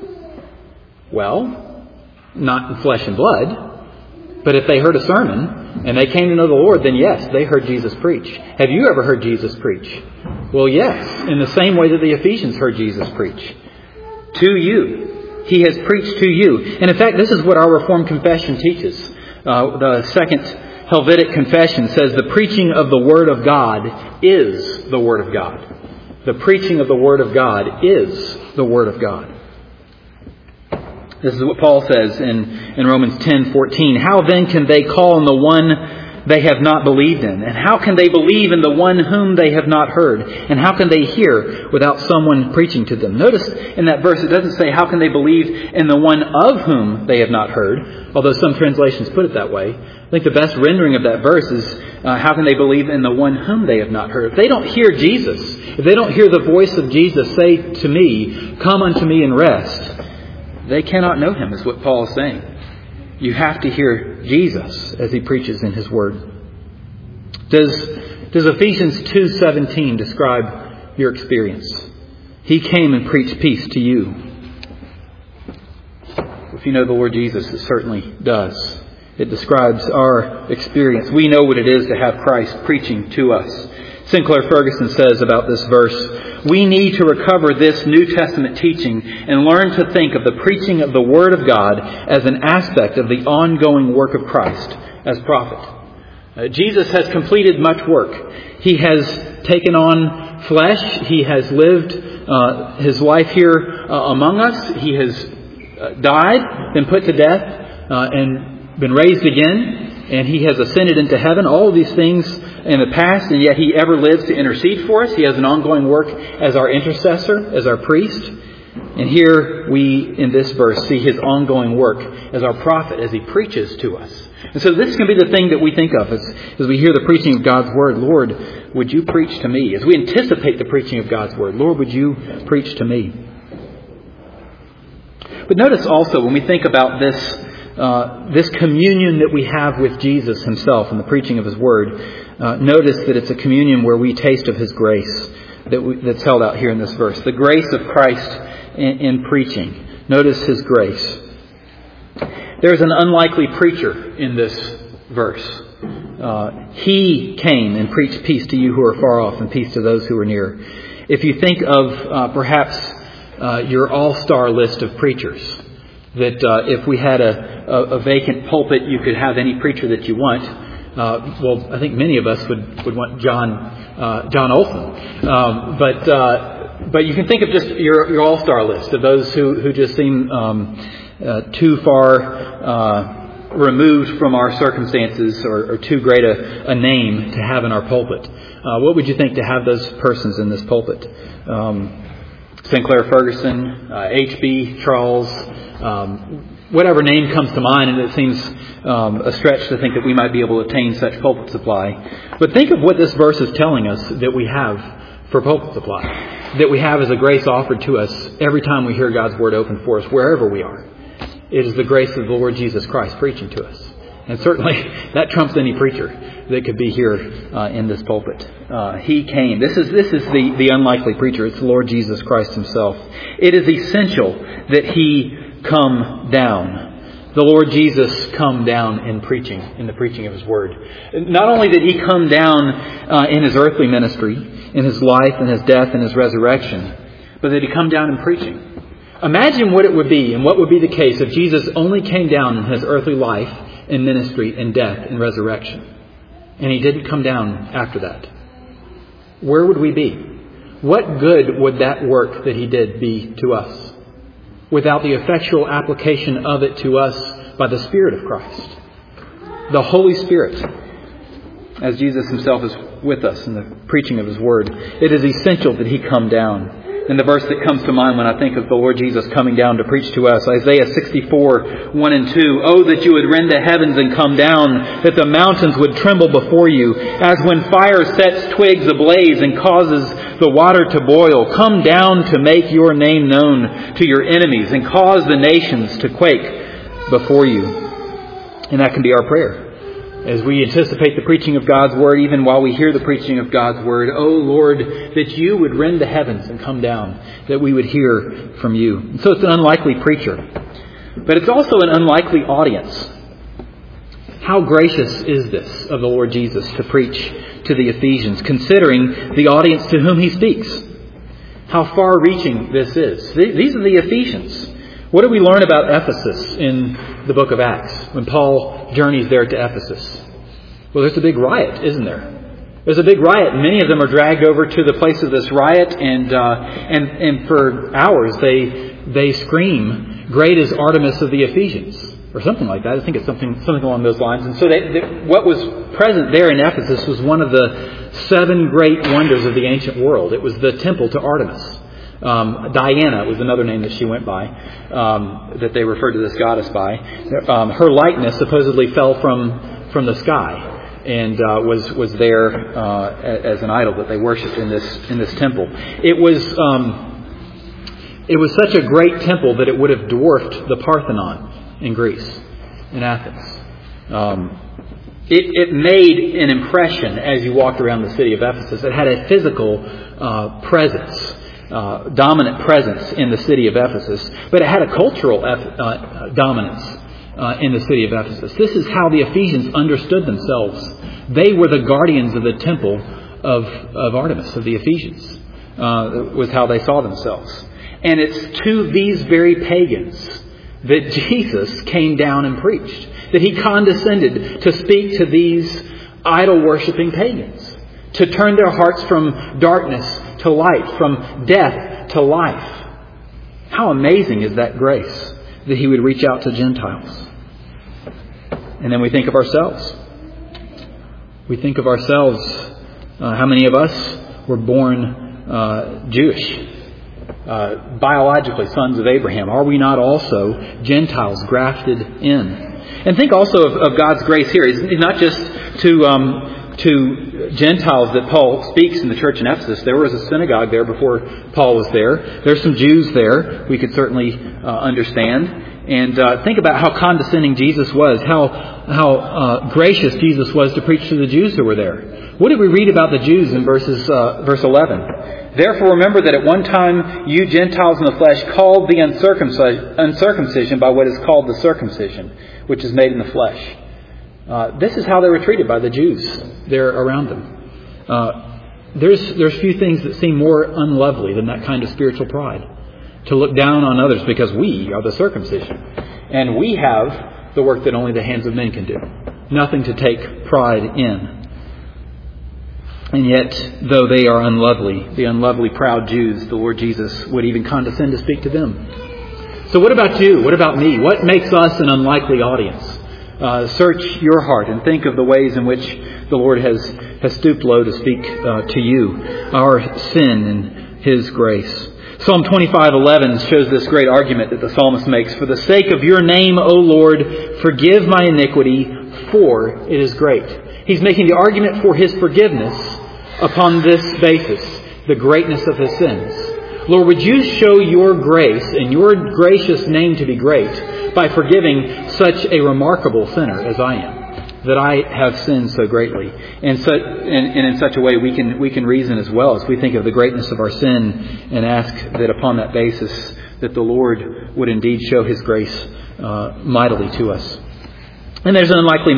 Well, not in flesh and blood. But if they heard a sermon and they came to know the Lord, then yes, they heard Jesus preach. Have you ever heard Jesus preach? Well, yes, in the same way that the Ephesians heard Jesus preach. To you. He has preached to you. And in fact, this is what our Reformed confession teaches. The second Helvetic Confession says the preaching of the Word of God is the Word of God. The preaching of the Word of God is the Word of God. This is what Paul says in Romans 10:14. How then can they call on the one they have not believed in? And how can they believe in the one whom they have not heard? And how can they hear without someone preaching to them? Notice in that verse it doesn't say how can they believe in the one of whom they have not heard, although some translations put it that way. I think the best rendering of that verse is how can they believe in the one whom they have not heard? If they don't hear Jesus, if they don't hear the voice of Jesus say to me, come unto me and rest, they cannot know Him, is what Paul is saying. You have to hear Jesus as He preaches in His Word. Does Ephesians 2:17 describe your experience? He came and preached peace to you. If you know the Lord Jesus, it certainly does. It describes our experience. We know what it is to have Christ preaching to us. Sinclair Ferguson says about this verse, we need to recover this New Testament teaching and learn to think of the preaching of the Word of God as an aspect of the ongoing work of Christ as prophet. Jesus has completed much work. He has taken on flesh. He has lived His life here among us. He has died, been put to death, and been raised again, and He has ascended into heaven. All of these things in the past, and yet He ever lives to intercede for us. He has an ongoing work as our intercessor, as our priest. And here we, in this verse, see his ongoing work as our prophet, as he preaches to us. And so this can be the thing that we think of as we hear the preaching of God's Word. Lord, would you preach to me? As we anticipate the preaching of God's Word, Lord, would you preach to me? But notice also, when we think about this communion that we have with Jesus himself in the preaching of his Word, notice that it's a communion where we taste of his grace that's held out here in this verse. The grace of Christ in preaching. Notice his grace. There's an unlikely preacher in this verse. He came and preached peace to you who are far off and peace to those who are near. If you think of perhaps your all-star list of preachers, that if we had a vacant pulpit, you could have any preacher that you want. Well, I think many of us would want John Olson. But you can think of just your all-star list of those who just seem too far removed from our circumstances or too great a name to have in our pulpit. What would you think to have those persons in this pulpit? Sinclair Ferguson, H.B. Charles, whatever name comes to mind, and it seems a stretch to think that we might be able to attain such pulpit supply. But think of what this verse is telling us that we have for pulpit supply, that we have as a grace offered to us every time we hear God's Word open for us, wherever we are. It is the grace of the Lord Jesus Christ preaching to us. And certainly that trumps any preacher that could be here in this pulpit. He came. This is the unlikely preacher. It's the Lord Jesus Christ himself. It is essential that he come down. The Lord Jesus come down in the preaching of his Word. Not only did he come down in his earthly ministry, in his life and his death and his resurrection, but that he come down in preaching. Imagine what it would be and what would be the case if Jesus only came down in his earthly life and ministry and death and resurrection, and he didn't come down after that. Where would we be? What good would that work that he did be to us without the effectual application of it to us by the Spirit of Christ? The Holy Spirit, as Jesus himself is with us in the preaching of his Word. It is essential that he come down. And the verse that comes to mind when I think of the Lord Jesus coming down to preach to us, Isaiah 64, 1 and 2. Oh, that you would rend the heavens and come down, that the mountains would tremble before you, as when fire sets twigs ablaze and causes the water to boil. Come down to make your name known to your enemies and cause the nations to quake before you. And that can be our prayer. As we anticipate the preaching of God's Word, even while we hear the preaching of God's Word, oh Lord, that you would rend the heavens and come down, that we would hear from you. And so it's an unlikely preacher. But it's also an unlikely audience. How gracious is this of the Lord Jesus to preach to the Ephesians, considering the audience to whom he speaks? How far-reaching this is. These are the Ephesians. What do we learn about Ephesus in the book of Acts when Paul journeys there to Ephesus? Well, there's a big riot, isn't there? There's a big riot, and many of them are dragged over to the place of this riot, and for hours they scream, "Great is Artemis of the Ephesians," or something like that. I think it's something along those lines. And so what was present there in Ephesus was one of the 7 great wonders of the ancient world. It was the temple to Artemis. Diana was another name that she went by, that they referred to this goddess by. Her likeness supposedly fell from the sky and was there as an idol that they worshipped in this temple. It was such a great temple that it would have dwarfed the Parthenon in Greece, in Athens. It made an impression as you walked around the city of Ephesus. It had a physical presence. Dominant presence in the city of Ephesus, but it had a cultural dominance in the city of Ephesus. This is how the Ephesians understood themselves. They were the guardians of the temple of Artemis, of the Ephesians, was how they saw themselves. And it's to these very pagans that Jesus came down and preached, that he condescended to speak to these idol-worshipping pagans, to turn their hearts from darkness to light, from death to life. How amazing is that grace that he would reach out to Gentiles. And then we think of ourselves. We think of ourselves. How many of us were born Jewish? biologically sons of Abraham? Are we not also Gentiles grafted in? And think also of God's grace here. It's not just to Gentiles that Paul speaks in the church in Ephesus. There was a synagogue there before Paul was there. There's some Jews there we could certainly understand. And think about how condescending Jesus was, how gracious Jesus was to preach to the Jews who were there. What did we read about the Jews in verse 11? Therefore remember that at one time you Gentiles in the flesh called the uncircumcision by what is called the circumcision, which is made in the flesh. This is how they were treated by the Jews there around them. There's few things that seem more unlovely than that kind of spiritual pride. To look down on others because we are the circumcision. And we have the work that only the hands of men can do. Nothing to take pride in. And yet, though they are unlovely, the unlovely proud Jews, the Lord Jesus would even condescend to speak to them. So what about you? What about me? What makes us an unlikely audience? Search your heart and think of the ways in which the Lord has stooped low to speak to you. Our sin and His grace. Psalm 25:11 shows this great argument that the psalmist makes. For the sake of your name, O Lord, forgive my iniquity, for it is great. He's making the argument for His forgiveness upon this basis, the greatness of His sins. Lord, would you show your grace and your gracious name to be great by forgiving such a remarkable sinner as I am, that I have sinned so greatly. And in such a way we can reason as well as we think of the greatness of our sin and ask that upon that basis that the Lord would indeed show His grace mightily to us. And there's an unlikely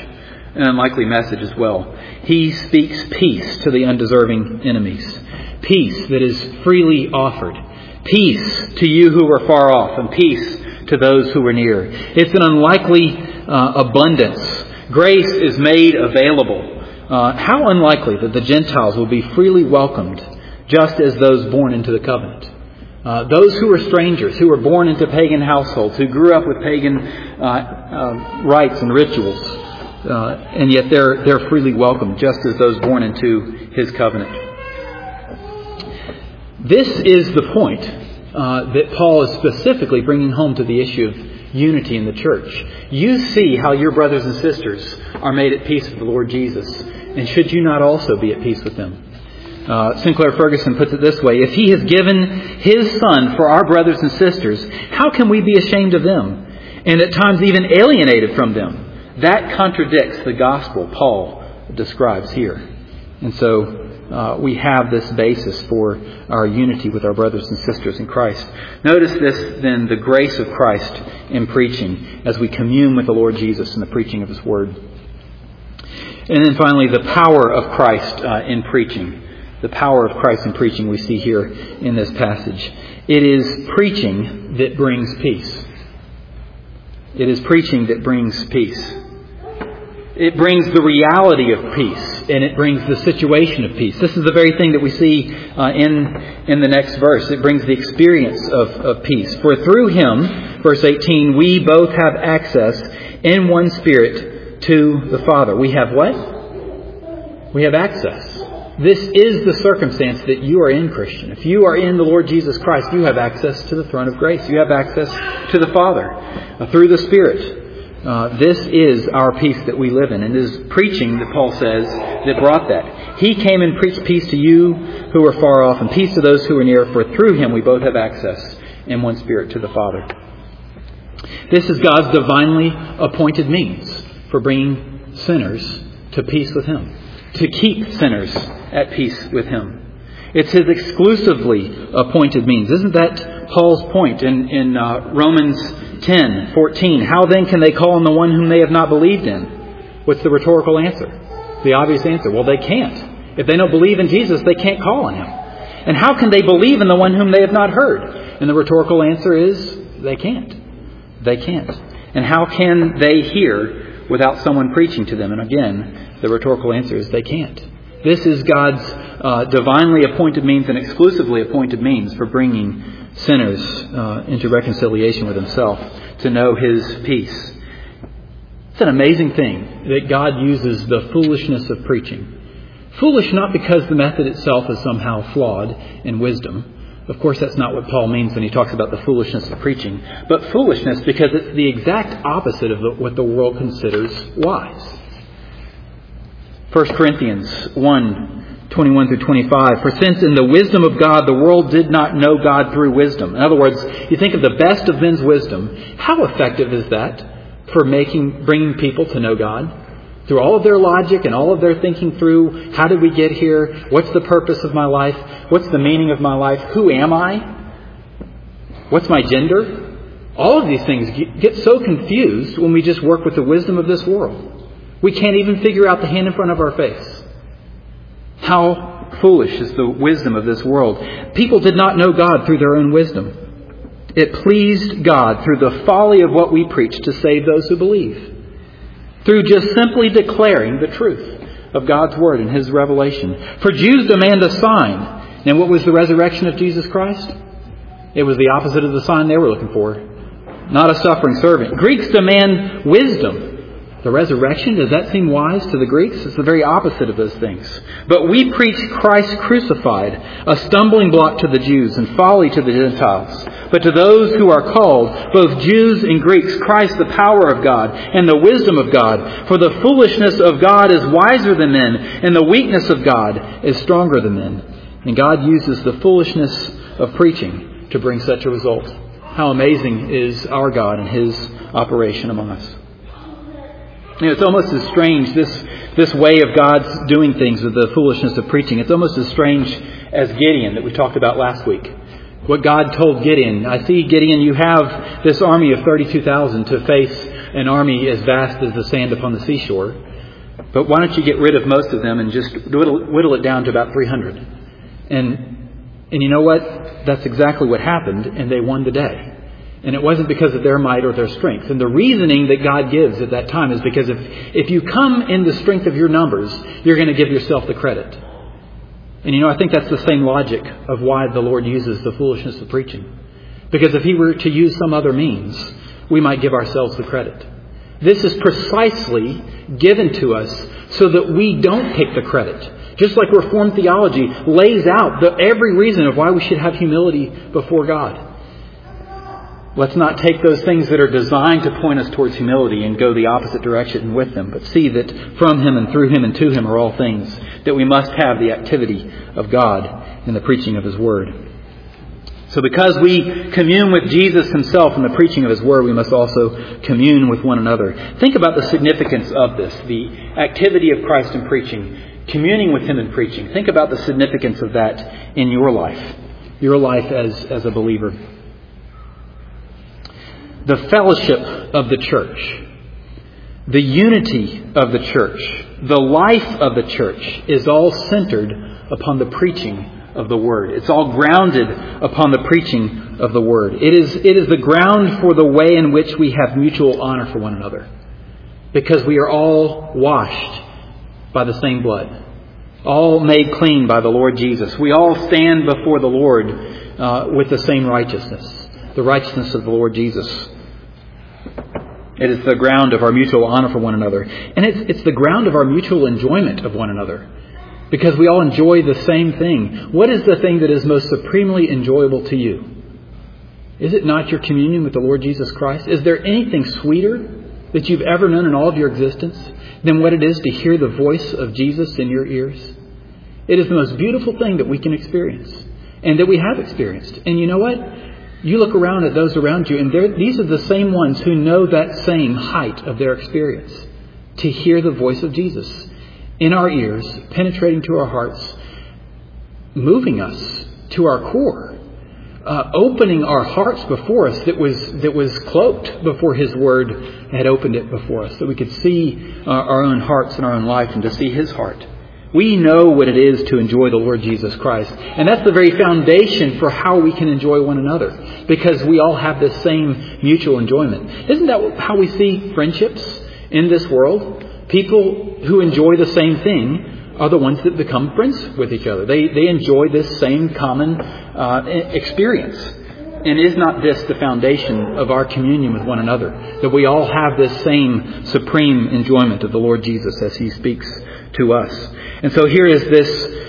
message as well. He speaks peace to the undeserving enemies. Peace that is freely offered. Peace to you who were far off and peace to those who were near. It's an unlikely abundance. Grace is made available. How unlikely that the Gentiles will be freely welcomed just as those born into the covenant. Those who were strangers, who were born into pagan households, who grew up with pagan rites and rituals, and yet they're freely welcomed just as those born into His covenant. This is the point that Paul is specifically bringing home to the issue of unity in the church. You see how your brothers and sisters are made at peace with the Lord Jesus. And should you not also be at peace with them? Sinclair Ferguson puts it this way. If He has given His Son for our brothers and sisters, how can we be ashamed of them? And at times even alienated from them? That contradicts the gospel Paul describes here. And so we have this basis for our unity with our brothers and sisters in Christ. Notice this, then, the grace of Christ in preaching as we commune with the Lord Jesus in the preaching of His Word. And then finally, the power of Christ in preaching. The power of Christ in preaching we see here in this passage. It is preaching that brings peace. It is preaching that brings peace. It brings the reality of peace, and it brings the situation of peace. This is the very thing that we see in the next verse. It brings the experience of peace. For through Him, verse 18, we both have access in one Spirit to the Father. We have what? We have access. This is the circumstance that you are in, Christian. If you are in the Lord Jesus Christ, you have access to the throne of grace. You have access to the Father through the Spirit. This is our peace that we live in. And it is preaching that Paul says that brought that. He came and preached peace to you who are far off and peace to those who are near. For through Him we both have access in one Spirit to the Father. This is God's divinely appointed means for bringing sinners to peace with Him. To keep sinners at peace with Him. It's His exclusively appointed means. Isn't that Paul's point in Romans 10:14? How then can they call on the one whom they have not believed in? What's the rhetorical answer? The obvious answer. Well, they can't. If they don't believe in Jesus, they can't call on Him. And how can they believe in the one whom they have not heard? And the rhetorical answer is they can't. They can't. And how can they hear without someone preaching to them? And again, the rhetorical answer is they can't. This is God's divinely appointed means and exclusively appointed means for bringing sinners into reconciliation with Himself, to know His peace. It's an amazing thing that God uses the foolishness of preaching. Foolish not because the method itself is somehow flawed in wisdom, Of course, that's not what Paul means when he talks about the foolishness of preaching. But foolishness because it's the exact opposite of what the world considers wise. 1 Corinthians 1:21 through 25. For since in the wisdom of God, the world did not know God through wisdom. In other words, you think of the best of men's wisdom. How effective is that for bringing people to know God? Through all of their logic and all of their thinking through, how did we get here? What's the purpose of my life? What's the meaning of my life? Who am I? What's my gender? All of these things get so confused when we just work with the wisdom of this world. We can't even figure out the hand in front of our face. How foolish is the wisdom of this world. People did not know God through their own wisdom. It pleased God through the folly of what we preach to save those who believe. Through just simply declaring the truth of God's Word and His revelation. For Jews demand a sign. And what was the resurrection of Jesus Christ? It was the opposite of the sign they were looking for. Not a suffering servant. Greeks demand wisdom. The resurrection, does that seem wise to the Greeks? It's the very opposite of those things. But we preach Christ crucified, a stumbling block to the Jews and folly to the Gentiles. But to those who are called, both Jews and Greeks, Christ the power of God and the wisdom of God. For the foolishness of God is wiser than men, and the weakness of God is stronger than men. And God uses the foolishness of preaching to bring such a result. How amazing is our God and His operation among us. You know, it's almost as strange, this way of God's doing things with the foolishness of preaching. It's almost as strange as Gideon that we talked about last week. What God told Gideon. I see, Gideon, you have this army of 32,000 to face an army as vast as the sand upon the seashore. But why don't you get rid of most of them and just whittle it down to about 300? And you know what? That's exactly what happened, and they won the day. And it wasn't because of their might or their strength. And the reasoning that God gives at that time is because if you come in the strength of your numbers, you're going to give yourself the credit. And you know, I think that's the same logic of why the Lord uses the foolishness of preaching. Because if He were to use some other means, we might give ourselves the credit. This is precisely given to us so that we don't take the credit. Just like Reformed theology lays out every reason of why we should have humility before God. Let's not take those things that are designed to point us towards humility and go the opposite direction with them, but see that from Him and through Him and to Him are all things, that we must have the activity of God in the preaching of His Word. So because we commune with Jesus Himself in the preaching of His Word, we must also commune with one another. Think about the significance of this, the activity of Christ in preaching, communing with Him in preaching. Think about the significance of that in your life as a believer. The fellowship of the church, the unity of the church, the life of the church is all centered upon the preaching of the Word. It's all grounded upon the preaching of the Word. It is the ground for the way in which we have mutual honor for one another. Because we are all washed by the same blood. All made clean by the Lord Jesus. We all stand before the Lord with the same righteousness. The righteousness of the Lord Jesus. It is the ground of our mutual honor for one another. And it's the ground of our mutual enjoyment of one another. Because we all enjoy the same thing. What is the thing that is most supremely enjoyable to you? Is it not your communion with the Lord Jesus Christ? Is there anything sweeter that you've ever known in all of your existence than what it is to hear the voice of Jesus in your ears? It is the most beautiful thing that we can experience. And that we have experienced. And you know what? You look around at those around you, and these are the same ones who know that same height of their experience. To hear the voice of Jesus in our ears, penetrating to our hearts, moving us to our core, opening our hearts before us that was cloaked before His Word had opened it before us, that we could see our own hearts and our own life and to see His heart. We know what it is to enjoy the Lord Jesus Christ. And that's the very foundation for how we can enjoy one another. Because we all have this same mutual enjoyment. Isn't that how we see friendships in this world? People who enjoy the same thing are the ones that become friends with each other. They enjoy this same common experience. And is not this the foundation of our communion with one another? That we all have this same supreme enjoyment of the Lord Jesus as He speaks to us. And so here is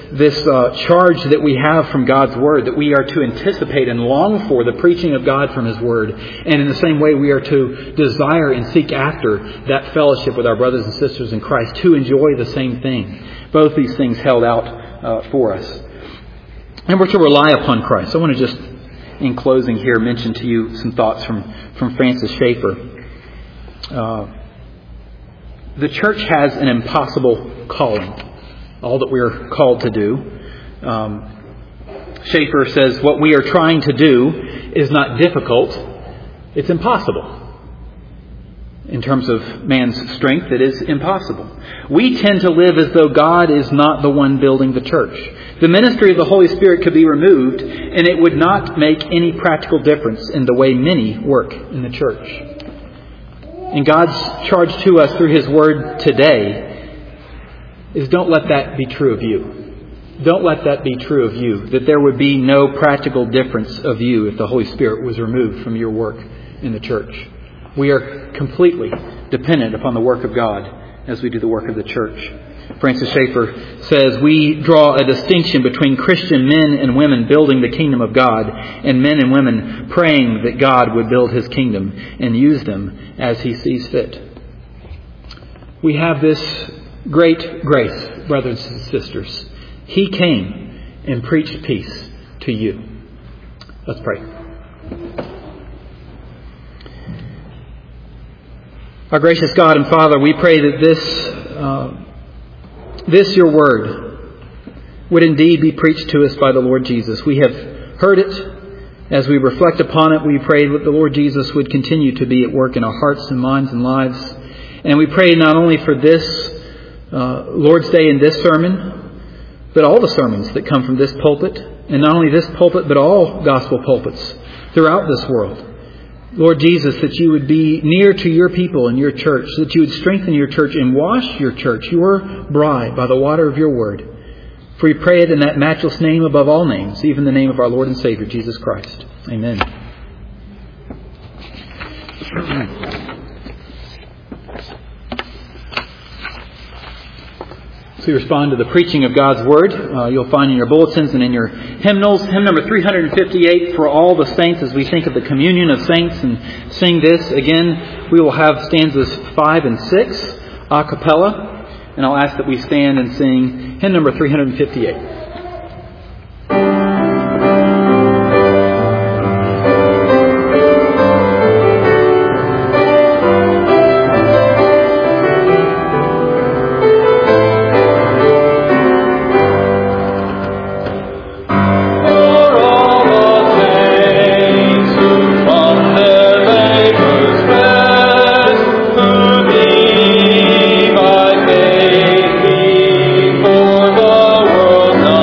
charge that we have from God's Word, that we are to anticipate and long for the preaching of God from His Word. And in the same way, we are to desire and seek after that fellowship with our brothers and sisters in Christ, to enjoy the same thing. Both these things held out for us. And we're to rely upon Christ. I want to just, in closing here, mention to you some thoughts from Francis Schaeffer. The church has an impossible calling, all that we're called to do. Schaeffer says what we are trying to do is not difficult, it's impossible. In terms of man's strength, it is impossible. We tend to live as though God is not the one building the church. The ministry of the Holy Spirit could be removed, and it would not make any practical difference in the way many work in the church. And God's charge to us through His Word today is don't let that be true of you. Don't let that be true of you, that there would be no practical difference of you if the Holy Spirit was removed from your work in the church. We are completely dependent upon the work of God as we do the work of the church. Francis Schaeffer says, we draw a distinction between Christian men and women building the kingdom of God and men and women praying that God would build His kingdom and use them as He sees fit. We have this great grace, brothers and sisters. He came and preached peace to you. Let's pray. Our gracious God and Father, we pray that this your word would indeed be preached to us by the Lord Jesus. We have heard it. As we reflect upon it, we pray that the Lord Jesus would continue to be at work in our hearts and minds and lives. And we pray not only for this Lord's Day and this sermon, but all the sermons that come from this pulpit, and not only this pulpit, but all gospel pulpits throughout this world. Lord Jesus, that you would be near to your people and your church, that you would strengthen your church and wash your church, your bride, by the water of your word. For we pray it in that matchless name above all names, even the name of our Lord and Savior, Jesus Christ. Amen. So we respond to the preaching of God's Word. You'll find in your bulletins and in your hymnals, hymn number 358, For All the Saints, as we think of the communion of saints and sing this. Again, we will have stanzas 5 and 6 a cappella, and I'll ask that we stand and sing hymn number 358. For the world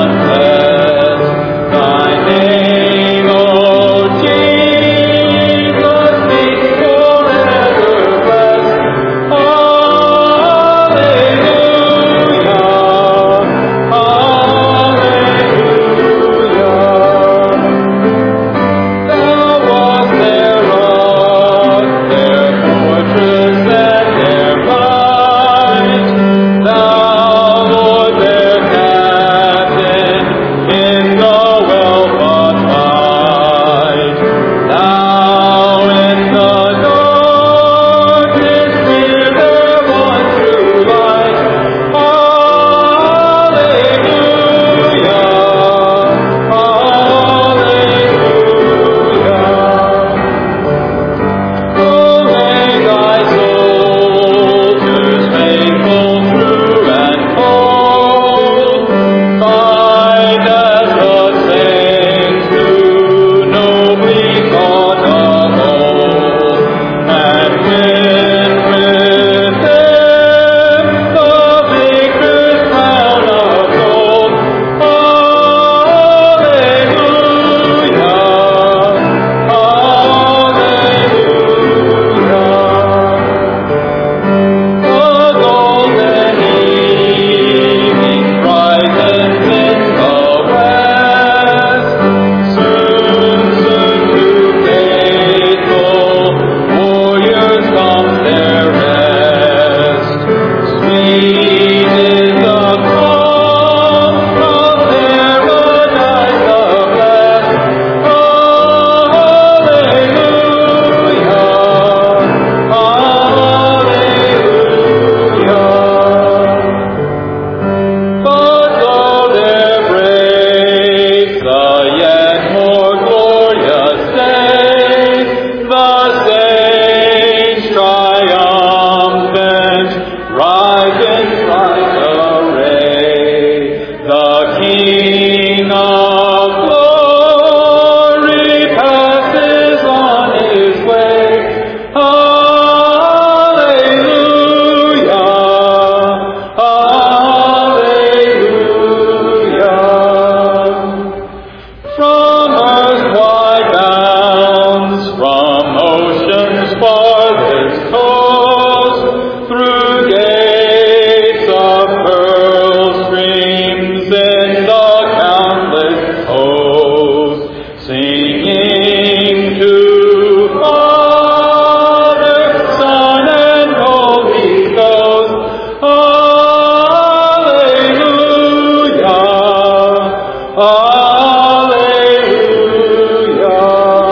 Alleluia.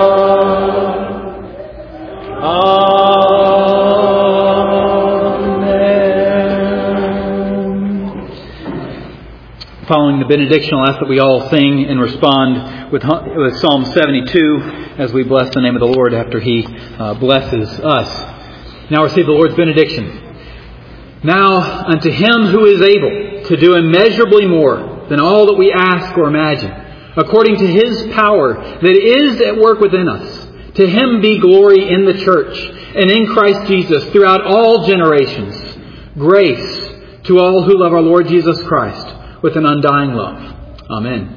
Following the benediction, I'll ask that we all sing and respond with Psalm 72 as we bless the name of the Lord after He blesses us. Now receive the Lord's benediction. Now unto Him who is able to do immeasurably more than all that we ask or imagine, according to His power that is at work within us, to Him be glory in the church and in Christ Jesus throughout all generations. Grace to all who love our Lord Jesus Christ with an undying love. Amen.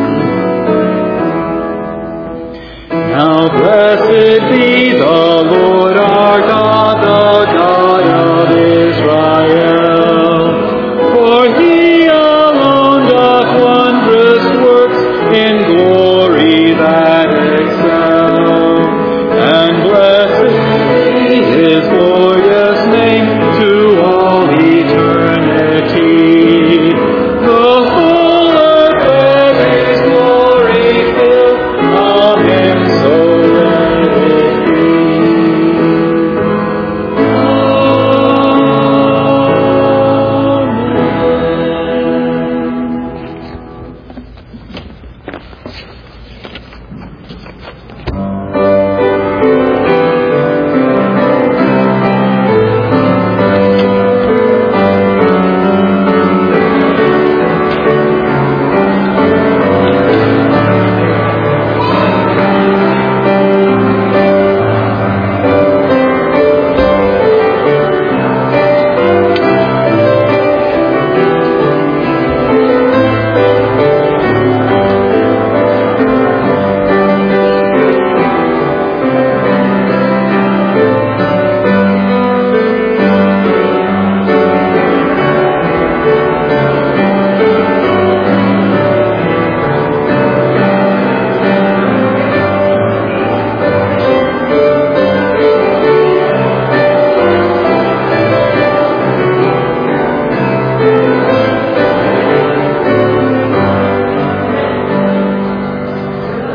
Now blessed be the Lord.